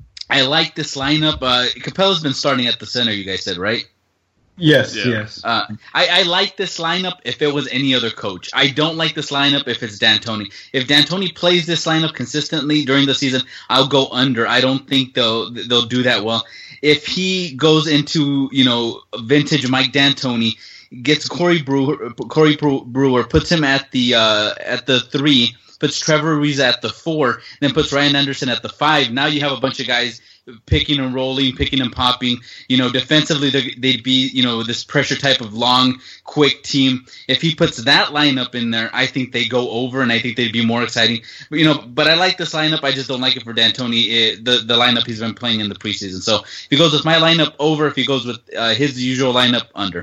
I like this lineup. Uh, Capella's been starting at the center. You guys said, right? Yes, yeah. yes. Uh, I, I like this lineup if it was any other coach. I don't like this lineup if it's D'Antoni. If D'Antoni plays this lineup consistently during the season, I'll go under. I don't think they'll they'll do that well. If he goes into, you know, vintage Mike D'Antoni, gets Corey Brewer, Corey Brewer, puts him at the uh, at the three, puts Trevor Ariza at the four, then puts Ryan Anderson at the five. Now you have a bunch of guys picking and rolling, picking and popping. You know, defensively they'd be, you know, this pressure type of long, quick team. If he puts that lineup in there, I think they go over, and I think they'd be more exciting. But, you know, but I like this lineup. I just don't like it for D'Antoni, it, the the lineup he's been playing in the preseason. So if he goes with my lineup, over. If he goes with uh, his usual lineup, under.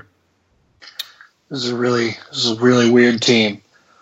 This is a really this is a really weird team.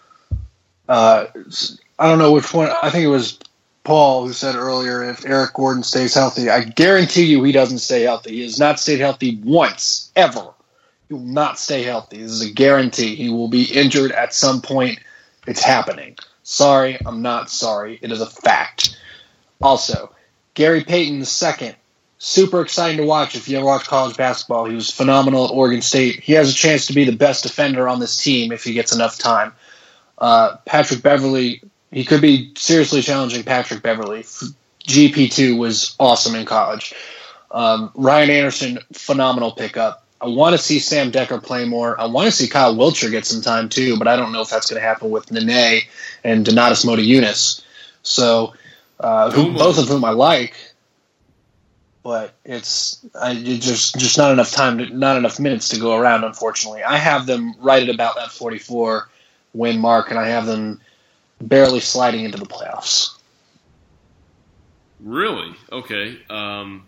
Uh, I don't know which one. I think it was Paul who said earlier, if Eric Gordon stays healthy, I guarantee you he doesn't stay healthy. He has not stayed healthy once, ever. He will not stay healthy. This is a guarantee. He will be injured at some point. It's happening. Sorry, I'm not sorry. It is a fact. Also, Gary Payton the second. Super exciting to watch if you ever watch college basketball. He was phenomenal at Oregon State. He has a chance to be the best defender on this team if he gets enough time. Uh, Patrick Beverley, he could be seriously challenging Patrick Beverley. G P two was awesome in college. Um, Ryan Anderson, phenomenal pickup. I want to see Sam Decker play more. I want to see Kyle Wiltshire get some time too, but I don't know if that's going to happen with Nene and Donatas Motiejunas. So, uh, who, both of whom I like, but it's I, just just not enough time, to, not enough minutes to go around. Unfortunately, I have them right at about that forty-four win mark, and I have them barely sliding into the playoffs. Really? Okay. Um,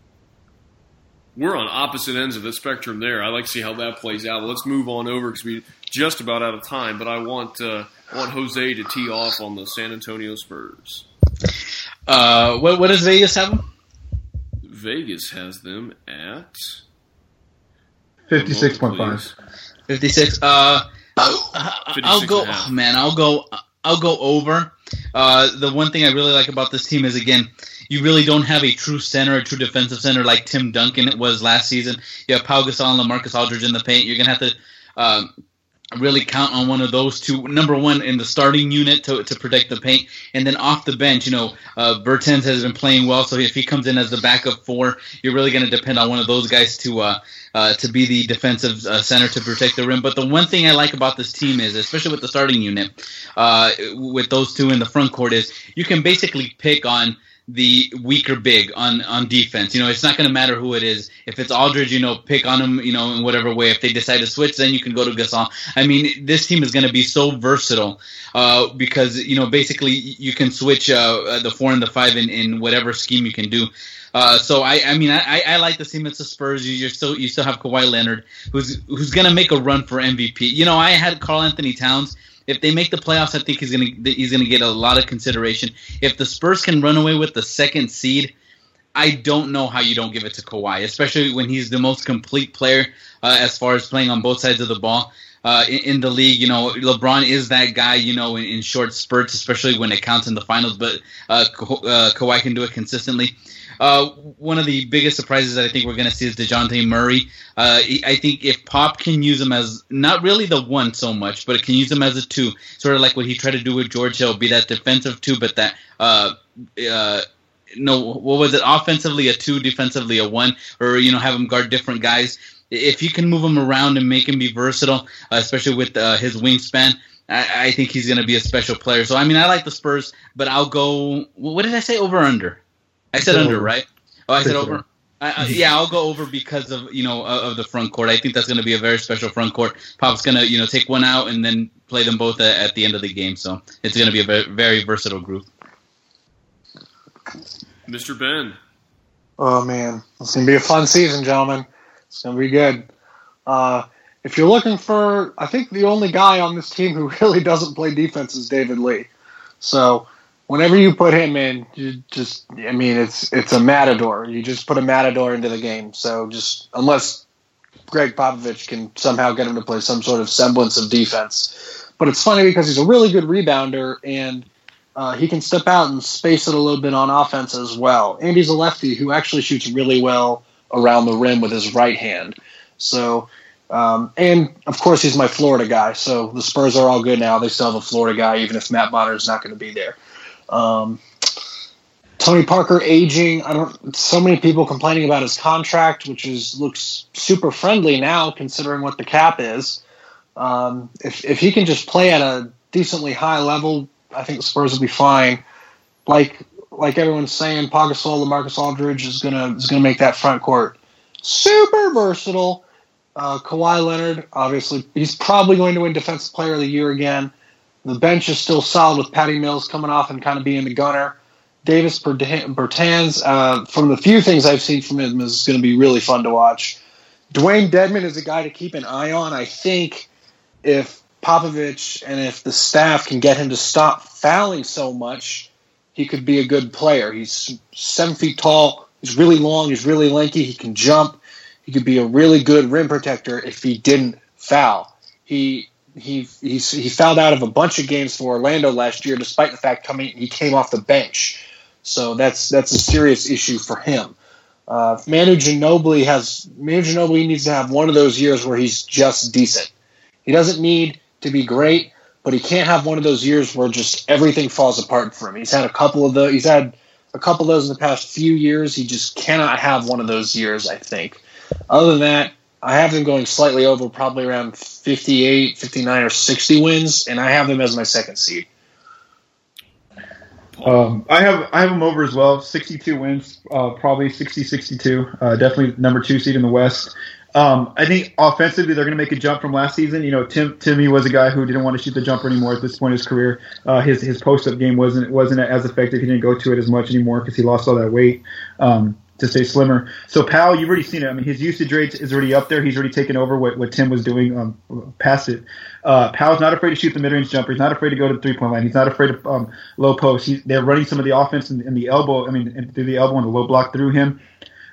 we're on opposite ends of the spectrum there. I like to see how that plays out. Let's move on over because we're just about out of time, but I want uh, want Jose to tee off on the San Antonio Spurs. Uh, what, what does Vegas have them? Vegas has them at fifty-six point five. fifty-six. Uh, I'll go. Oh, man, I'll go. I'll go over. Uh, the one thing I really like about this team is, again, you really don't have a true center, a true defensive center like Tim Duncan was last season. You have Pau Gasol and LaMarcus Aldridge in the paint. You're gonna have to um, really count on one of those two. Number one in the starting unit to to protect the paint, and then off the bench, you know, uh, Bertans has been playing well. So if he comes in as the backup four, you're really gonna depend on one of those guys to. Uh, Uh, to be the defensive uh, center to protect the rim. But the one thing I like about this team is, especially with the starting unit, uh, with those two in the front court, is you can basically pick on the weaker big on, on defense. You know, it's not going to matter who it is. If it's Aldridge, you know, pick on him, you know, in whatever way. If they decide to switch, then you can go to Gasol. I mean, this team is going to be so versatile uh, because, you know, basically you can switch uh, the four and the five in, in whatever scheme you can do. Uh, so I, I mean, I, I like the team. It's the Spurs. You, you're still, you still have Kawhi Leonard, who's who's gonna make a run for M V P. You know, I had Karl Anthony Towns. If they make the playoffs, I think he's gonna he's gonna get a lot of consideration. If the Spurs can run away with the second seed, I don't know how you don't give it to Kawhi, especially when he's the most complete player uh, as far as playing on both sides of the ball. Uh, in, in the league, you know, LeBron is that guy, you know, in, in short spurts, especially when it counts in the finals, but uh, Ka- uh, Kawhi can do it consistently. Uh, one of the biggest surprises that I think we're going to see is DeJounte Murray. Uh, I think if Pop can use him as, not really the one so much, but it can use him as a two, sort of like what he tried to do with George Hill, be that defensive two, but that, uh, uh, no, what was it, offensively a two, defensively a one, or, you know, have him guard different guys. If you can move him around and make him be versatile, uh, especially with uh, his wingspan, I, I think he's going to be a special player. So, I mean, I like the Spurs, but I'll go, what did I say, over or under? I said under, right? Oh, I said over. I, I, yeah, I'll go over because of you know of the front court. I think that's going to be a very special front court. Pop's going to you know take one out and then play them both at, at the end of the game. So it's going to be a very, very versatile group. Mister Ben. Oh man, it's going to be a fun season, gentlemen. It's going to be good. Uh, if you're looking for, I think the only guy on this team who really doesn't play defense is David Lee. So. Whenever you put him in, you just, I mean, it's it's a matador. You just put a matador into the game. So just, unless Greg Popovich can somehow get him to play some sort of semblance of defense. But it's funny because he's a really good rebounder, and uh, he can step out and space it a little bit on offense as well. And he's a lefty who actually shoots really well around the rim with his right hand. So, um, and of course he's my Florida guy. So the Spurs are all good now. They still have a Florida guy, even if Matt Bonner is not going to be there. Um, Tony Parker aging. I don't. So many people complaining about his contract, which is looks super friendly now, considering what the cap is. Um, if if he can just play at a decently high level, I think the Spurs will be fine. Like like everyone's saying, Pau Gasol, LaMarcus Aldridge is gonna is gonna make that front court super versatile. Uh, Kawhi Leonard, obviously, he's probably going to win Defensive Player of the Year again. The bench is still solid with Patty Mills coming off and kind of being the gunner. Davis Bertans, uh, from the few things I've seen from him, is going to be really fun to watch. Dwayne Dedmon is a guy to keep an eye on. I think if Popovich and if the staff can get him to stop fouling so much, he could be a good player. He's seven feet tall. He's really long. He's really lanky. He can jump. He could be a really good rim protector if he didn't foul. He... He he he fouled out of a bunch of games for Orlando last year, despite the fact coming he came off the bench. So that's that's a serious issue for him. Uh, Manu Ginobili has Manu Ginobili needs to have one of those years where he's just decent. He doesn't need to be great, but he can't have one of those years where just everything falls apart for him. He's had a couple of those. He's had a couple of those in the past few years. He just cannot have one of those years, I think. Other than that, I have them going slightly over, probably around fifty-eight, fifty-nine, or sixty wins, and I have them as my second seed. Um, I have I have them over as well, sixty-two wins, uh, probably sixty, sixty-two. Uh, definitely number two seed in the West. Um, I think offensively they're going to make a jump from last season. You know, Tim Timmy was a guy who didn't want to shoot the jumper anymore at this point in his career. Uh, his his post up game wasn't wasn't as effective. He didn't go to it as much anymore because he lost all that weight. Um, to stay slimmer. So Powell, you've already seen it. I mean, his usage rate is already up there. He's already taken over what, what Tim was doing um, past it. Uh, Powell's not afraid to shoot the mid-range jumper. He's not afraid to go to the three-point line. He's not afraid of um, low post. He's, they're running some of the offense in, in the elbow, I mean, in, through the elbow and the low block through him.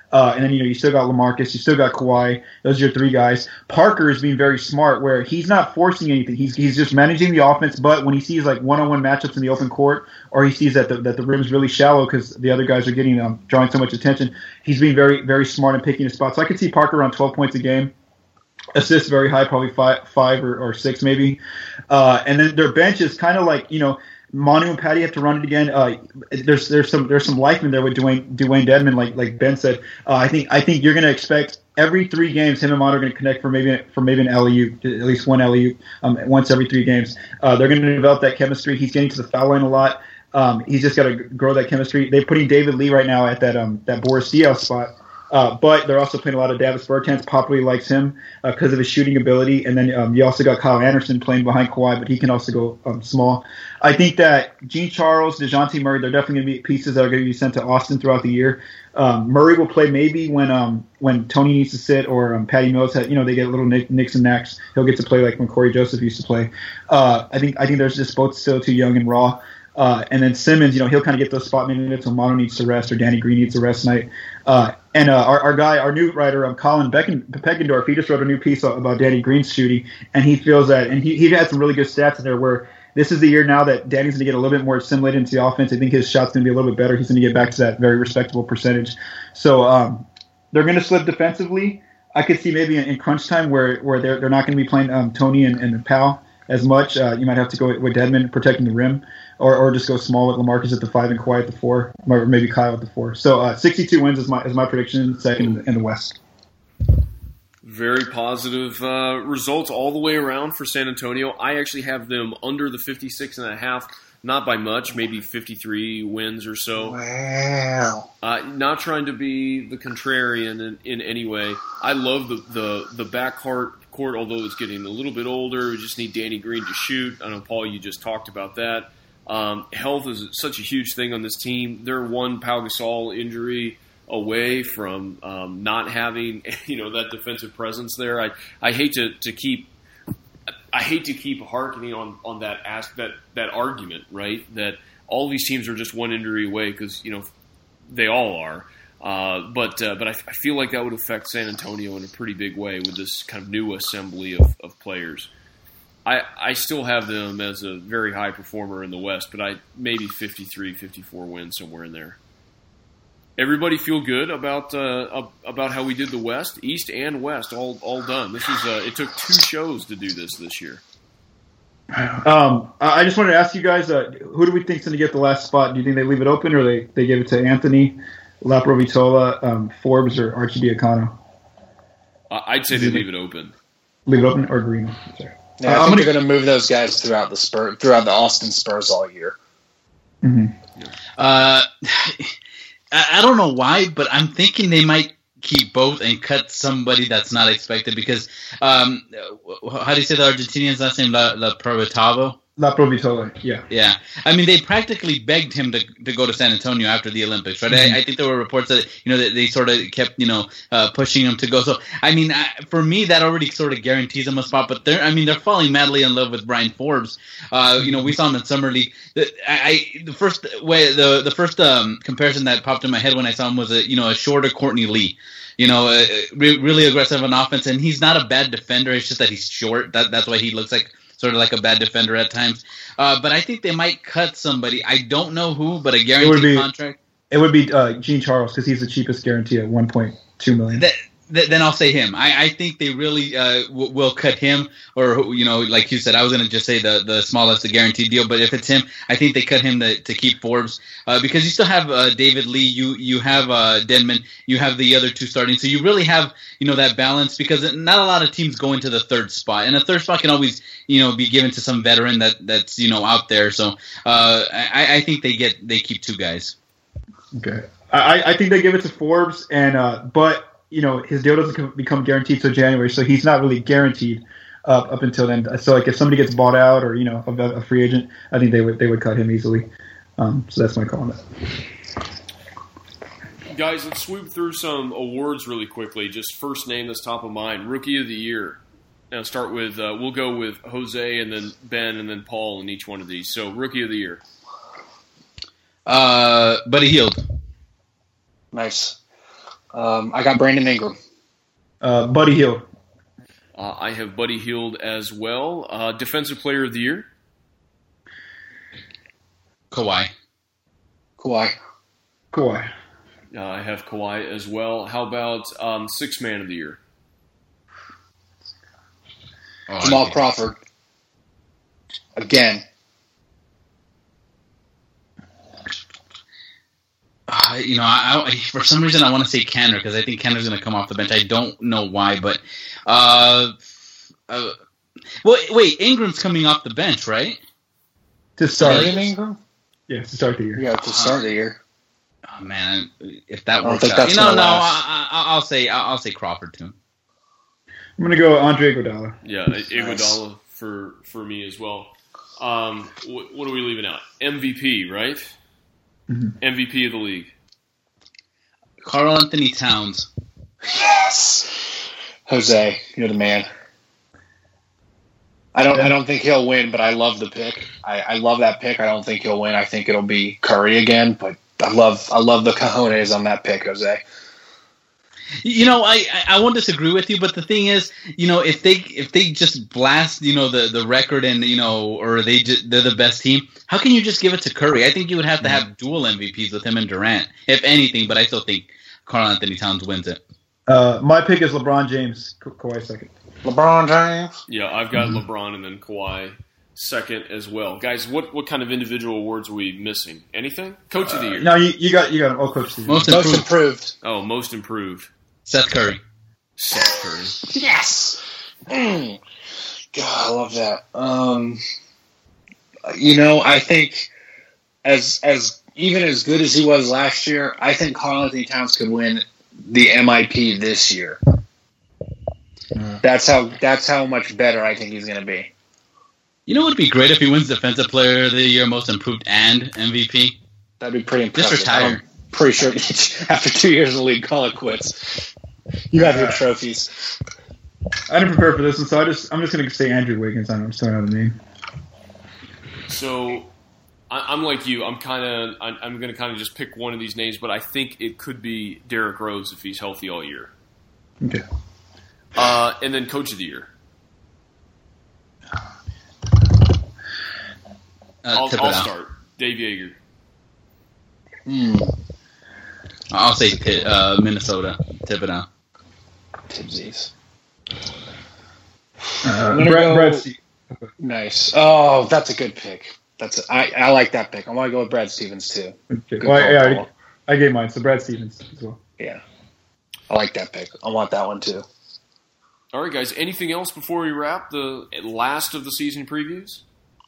Uh, and then, you know, you still got LaMarcus, you still got Kawhi. Those are your three guys. Parker is being very smart where he's not forcing anything. He's he's just managing the offense, but when he sees, like, one-on-one matchups in the open court or he sees that the, that the rim's really shallow because the other guys are getting um, drawing so much attention, he's being very, very smart in picking his spots. So I could see Parker around twelve points a game. Assists very high, probably five, five or, or six maybe. Uh, and then their bench is kind of like, you know, Manu and Patty have to run it again. Uh, there's there's some there's some life in there with Dwayne Dwayne Dedmon, like like Ben said. Uh, I think I think you're going to expect every three games him and Manu are going to connect for maybe for maybe an L E U, at least one L E U, um, once every three games. Uh, they're going to develop that chemistry. He's getting to the foul line a lot. Um, he's just got to grow that chemistry. They're putting David Lee right now at that um that Boris Diaw spot. Uh, but they're also playing a lot of Davis Bertans. Pop really likes him because uh, of his shooting ability. And then um, you also got Kyle Anderson playing behind Kawhi, but he can also go um, small. I think that Gene Charles, DeJounte Murray, they're definitely going to be pieces that are going to be sent to Austin throughout the year. Um, Murray will play maybe when um, when Tony needs to sit or um, Patty Mills, had, you know, they get a little nick, nicks and knacks. He'll get to play like when Corey Joseph used to play. Uh, I think I think there's just both still too young and raw. Uh, and then Simmons, you know, he'll kind of get those spot minutes when Mono needs to rest or Danny Green needs to rest night. Uh, and uh, our, our guy, our new writer, um, Colin Becken, Peckendorf, he just wrote a new piece about Danny Green's shooting, and he feels that, and he, he had some really good stats in there where this is the year now that Danny's going to get a little bit more assimilated into the offense. I think his shot's going to be a little bit better. He's going to get back to that very respectable percentage. So um, they're going to slip defensively. I could see maybe in, in crunch time where, where they're, they're not going to be playing um, Tony and, and Powell as much. Uh, you might have to go with, with Dedmon protecting the rim. Or, or just go small with LaMarcus at the five and Kawhi at the four, or maybe Kyle at the four. So uh, sixty-two wins is my is my prediction, second in the West. Very positive uh, results all the way around for San Antonio. I actually have them under the fifty-six and a half, not by much, maybe fifty-three wins or so. Wow. Uh, not trying to be the contrarian in, in any way. I love the the the backcourt. Court, although it's getting a little bit older, we just need Danny Green to shoot. I know, Paul, you just talked about that. Um, health is such a huge thing on this team. They're one Pau Gasol injury away from um, not having, you know, that defensive presence there. I, I hate to, to keep I hate to keep harkening on, on that ask, that that argument, right? That all these teams are just one injury away because, you know, they all are. Uh, but uh, but I, I feel like that would affect San Antonio in a pretty big way with this kind of new assembly of, of players. I, I still have them as a very high performer in the West, but I maybe fifty-three, fifty-four wins, somewhere in there. Everybody feel good about uh, about how we did the West, East and West, all all done. This is uh, it took two shows to do this this year. Um, I just wanted to ask you guys, uh, who do we think is going to get the last spot? Do you think they leave it open, or they, they give it to Anthony, Laprovitola, um, Forbes, or Arcidiacono? Uh, I'd say they leave it open. Leave it open, or Green? Sorry. Yeah, I uh, think I'm they're going to move those guys throughout the Spur, throughout the Austin Spurs all year. Mm-hmm. Uh, I don't know why, but I'm thinking they might keep both and cut somebody that's not expected because um, how do you say the Argentinian's last name? La, La Provitavo? La Provitola, yeah. Yeah. I mean, they practically begged him to to go to San Antonio after the Olympics, right? Mm-hmm. I, I think there were reports that, you know, that they sort of kept, you know, uh, pushing him to go. So, I mean, I, for me, that already sort of guarantees him a spot. But they're, I mean, they're falling madly in love with Brian Forbes. Uh, you know, we saw him in Summer League. The, I, the first way, the the first um, comparison that popped in my head when I saw him was, a, you know, a shorter Courtney Lee. You know, uh, re- really aggressive on offense. And he's not a bad defender. It's just that he's short. That That's why he looks like sort of like a bad defender at times. Uh, but I think they might cut somebody. I don't know who, but a guaranteed it would be, contract. It would be uh, Gene Charles because he's the cheapest guarantee at one point two million dollars. Th- then I'll say him. I, I think they really uh, w- will cut him, or, you know, like you said, I was going to just say the, the smallest, the guaranteed deal. But if it's him, I think they cut him to, to keep Forbes uh, because you still have uh, David Lee, you you have uh, Dedmon, you have the other two starting. So you really have, you know, that balance because not a lot of teams go into the third spot. And the third spot can always, you know, be given to some veteran that, that's, you know, out there. So uh, I, I think they get they keep two guys. Okay. I, I think they give it to Forbes, and uh, but – you know, his deal doesn't become guaranteed till January, so he's not really guaranteed up up until then. So, like, if somebody gets bought out or, you know, a, a free agent, I think they would they would cut him easily. Um, so that's my call on that. Guys, let's swoop through some awards really quickly. Just first name that's top of mind, Rookie of the Year. Now start with uh, we'll go with Jose and then Ben and then Paul in each one of these. So, Rookie of the Year. Uh, Buddy Hield. Nice. Um, I got Brandon Ingram. Uh, Buddy Hield. Uh, I have Buddy Hield as well. Uh, Defensive Player of the Year? Kawhi. Kawhi. Kawhi. Uh, I have Kawhi as well. How about um, Sixth Man of the Year? Oh, Jamal Crawford. Again. Uh, you know, I, I, for some reason I want to say Kenner because I think Kenner's going to come off the bench. I don't know why, but uh, uh, well, wait, Ingram's coming off the bench, right? To start. Brandon Ingram? Yeah, to start the year. Yeah, to start the year. Oh man, if that don't works think out, that's you know, gonna no, last. I, I, I'll say I'll, I'll say Crawford too. I'm going to go Andre Iguodala. Yeah, Iguodala for, for me as well. Um, what, what are we leaving out? M V P, right? Mm-hmm. M V P of the league. Karl Anthony Towns. Yes. Jose, you're the man. I don't. I don't think he'll win, but I love the pick. I, I love that pick. I don't think he'll win. I think it'll be Curry again, but I love. I love the cojones on that pick, Jose. You know, I, I won't disagree with you, but the thing is, you know, if they if they just blast, you know, the, the record and you know, or they just, they're the best team, how can you just give it to Curry? I think you would have to have dual M V Ps with him and Durant, if anything. But I still think Karl Anthony Towns wins it. Uh, my pick is LeBron James. Ka- Kawhi second. LeBron James. Yeah, I've got mm-hmm. LeBron and then Kawhi second as well. Guys, what, what kind of individual awards are we missing? Anything? Coach of the year. Uh, no, you, you got you got him. Oh, coach of the year. Most Most improved. improved. Oh, most improved. Seth Curry. Seth Curry. Yes. Mm. God, I love that. Um, you know, I think as as even as good as he was last year, I think Karl Anthony Towns could win the M I P this year. Mm. That's how that's how much better I think he's going to be. You know what would be great if he wins Defensive Player of the Year, Most Improved, and M V P? That'd be pretty impressive. Just retire. I'm pretty sure after two years in the league, call it quits. You have your trophies. I didn't prepare for this, and so I just I'm just going to say Andrew Wiggins. I'm just throwing out a name. So I, I'm like you. I'm kind of I'm, I'm going to kind of just pick one of these names, but I think it could be Derrick Rose if he's healthy all year. Okay. Uh, and then Coach of the Year. Uh, I'll, I'll start. Dave Yeager. Hmm. I'll say uh, Minnesota. Thibodeau. Tipsies. Uh, Brad, Brad, go, Brad Stevens. Nice. Oh, that's a good pick. That's a, I, I like that pick. I want to go with Brad Stevens too. Okay. Good Well, call, yeah, I, already, Paul. I gave mine, so Brad Stevens as well. Yeah. I like that pick. I want that one too. All right, guys. Anything else before we wrap the last of the season previews?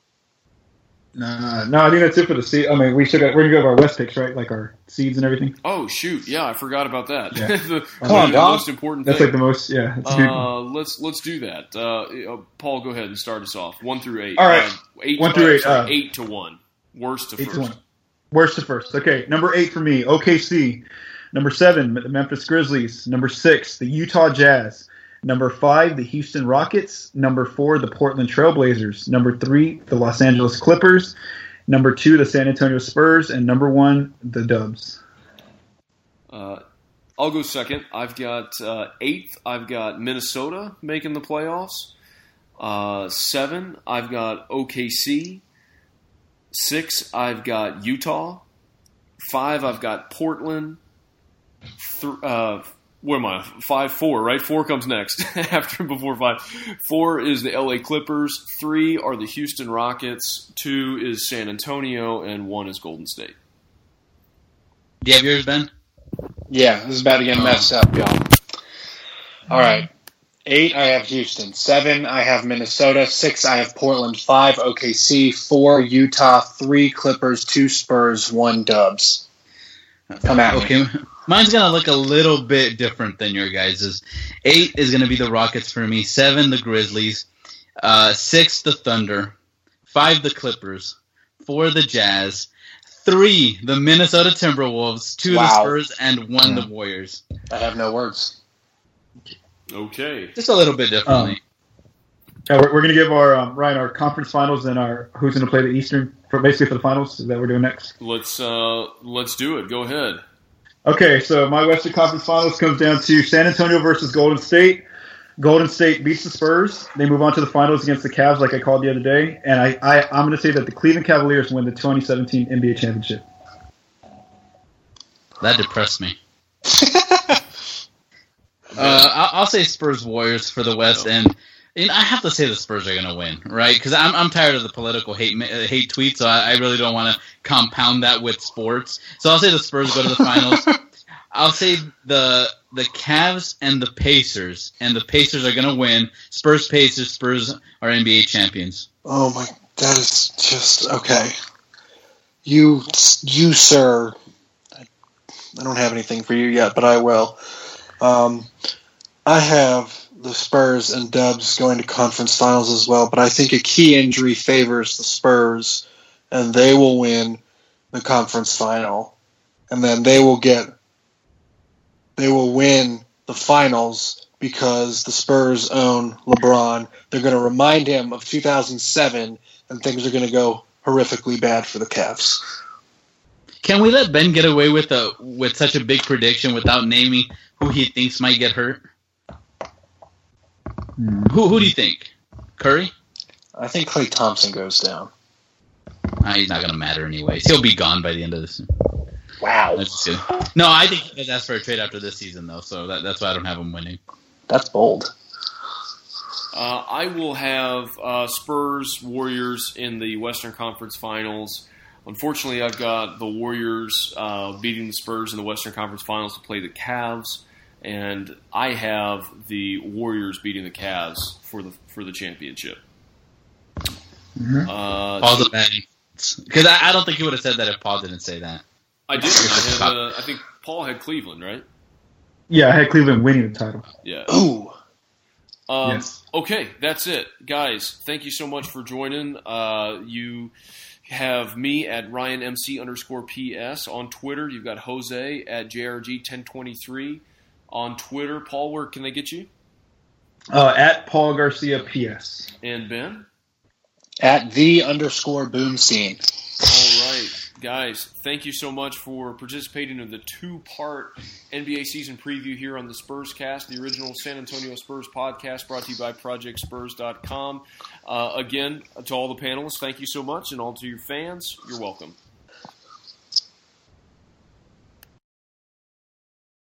No, no, I think that's it for the seed. I mean, we should. We're gonna go over our West picks, right? Like our seeds and everything. Oh shoot! Yeah, I forgot about that. Yeah. the, Come on, the dog. most important That's thing. like the most. Yeah. It's a big one. Uh, let's let's do that. Uh, uh, Paul, go ahead and start us off. One through eight. All right. Uh, eight One to, through uh, eight, sorry, uh, eight to one. Worst to Eight first. to one. Worst to first. Okay, number eight for me, O K C. Number seven, the Memphis Grizzlies. Number six, the Utah Jazz. Number five, the Houston Rockets. Number four, the Portland Trailblazers. Number three, the Los Angeles Clippers. Number two, the San Antonio Spurs. And number one, the Dubs. Uh, I'll go second. I've got uh, eighth. I've got Minnesota making the playoffs. Uh, seven, I've got O K C. Six, I've got Utah. Five, I've got Portland. Th- uh, where am I? Five, four, right? Four comes next after before five. Four is the L A Clippers. Three are the Houston Rockets. Two is San Antonio, and one is Golden State. Do you have yours, Ben? Yeah, this is about to get messed up, y'all. All right. Eight, I have Houston. Seven, I have Minnesota. Six, I have Portland. Five, O K C. Four, Utah. Three, Clippers. Two, Spurs. One, Dubs. Come at me. Okay. Mine's going to look a little bit different than your guys's. Eight is going to be the Rockets for me. Seven, the Grizzlies. Uh, six, the Thunder. Five, the Clippers. Four, the Jazz. Three, the Minnesota Timberwolves. Two, Wow. the Spurs. And one, the Warriors. I have no words. Okay. Just a little bit differently. Um, Yeah, we're, we're going to give our um, Ryan our conference finals and our who's going to play the Eastern for basically for the finals. Is that what we're doing next? Let's uh, let's do it. Go ahead. Okay, so my Western Conference Finals comes down to San Antonio versus Golden State. Golden State beats the Spurs. They move on to the finals against the Cavs, like I called the other day. And I, I, I'm going to say that the Cleveland Cavaliers win the twenty seventeen N B A championship. That depressed me. uh, I'll, I'll say Spurs Warriors for the West, and, and I have to say the Spurs are going to win, right? Because I'm I'm tired of the political hate hate tweets, so I, I really don't want to compound that with sports. So I'll say the Spurs go to the finals. I'll say the the Cavs and the Pacers, and the Pacers are going to win. Spurs, Pacers, Spurs are N B A champions. Oh my, that is just okay. You, you, sir. I don't have anything for you yet, but I will. Um, I have the Spurs and Dubs going to conference finals as well, but I think a key injury favors the Spurs, and they will win the conference final, and then they will get. They will win the finals because the Spurs own LeBron. They're going to remind him of two thousand seven, and things are going to go horrifically bad for the Cavs. Can we let Ben get away with a with such a big prediction without naming who he thinks might get hurt? Mm. Who who do you think? Curry? I think Klay Thompson goes down. Uh, he's not going to matter anyways. He'll be gone by the end of this. Wow. No, I think he does ask for a trade after this season, though, so that, that's why I don't have him winning. That's bold. Uh, I will have uh, Spurs, Warriors in the Western Conference Finals. Unfortunately, I've got the Warriors uh, beating the Spurs in the Western Conference Finals to play the Cavs, and I have the Warriors beating the Cavs for the for the championship. Mm-hmm. Uh, Paul's a bad because I, I don't think he would have said that if Paul didn't say that. I did. I, had, uh, I think Paul had Cleveland, right? Yeah, I had Cleveland winning the title. Yeah. Ooh. Um, yes. Okay, that's it. Guys, thank you so much for joining. Uh, you have me at RyanMC underscore PS on Twitter. You've got Jose at J R G ten twenty-three on Twitter. Paul, where can they get you? Uh, at Paul Garcia P S. And Ben? At the underscore Boomstein. All right. Guys, thank you so much for participating in the two-part N B A season preview here on the Spurs Cast, the original San Antonio Spurs podcast brought to you by Project Spurs dot com. Uh, again, to all the panelists, thank you so much, and all to your fans, you're welcome.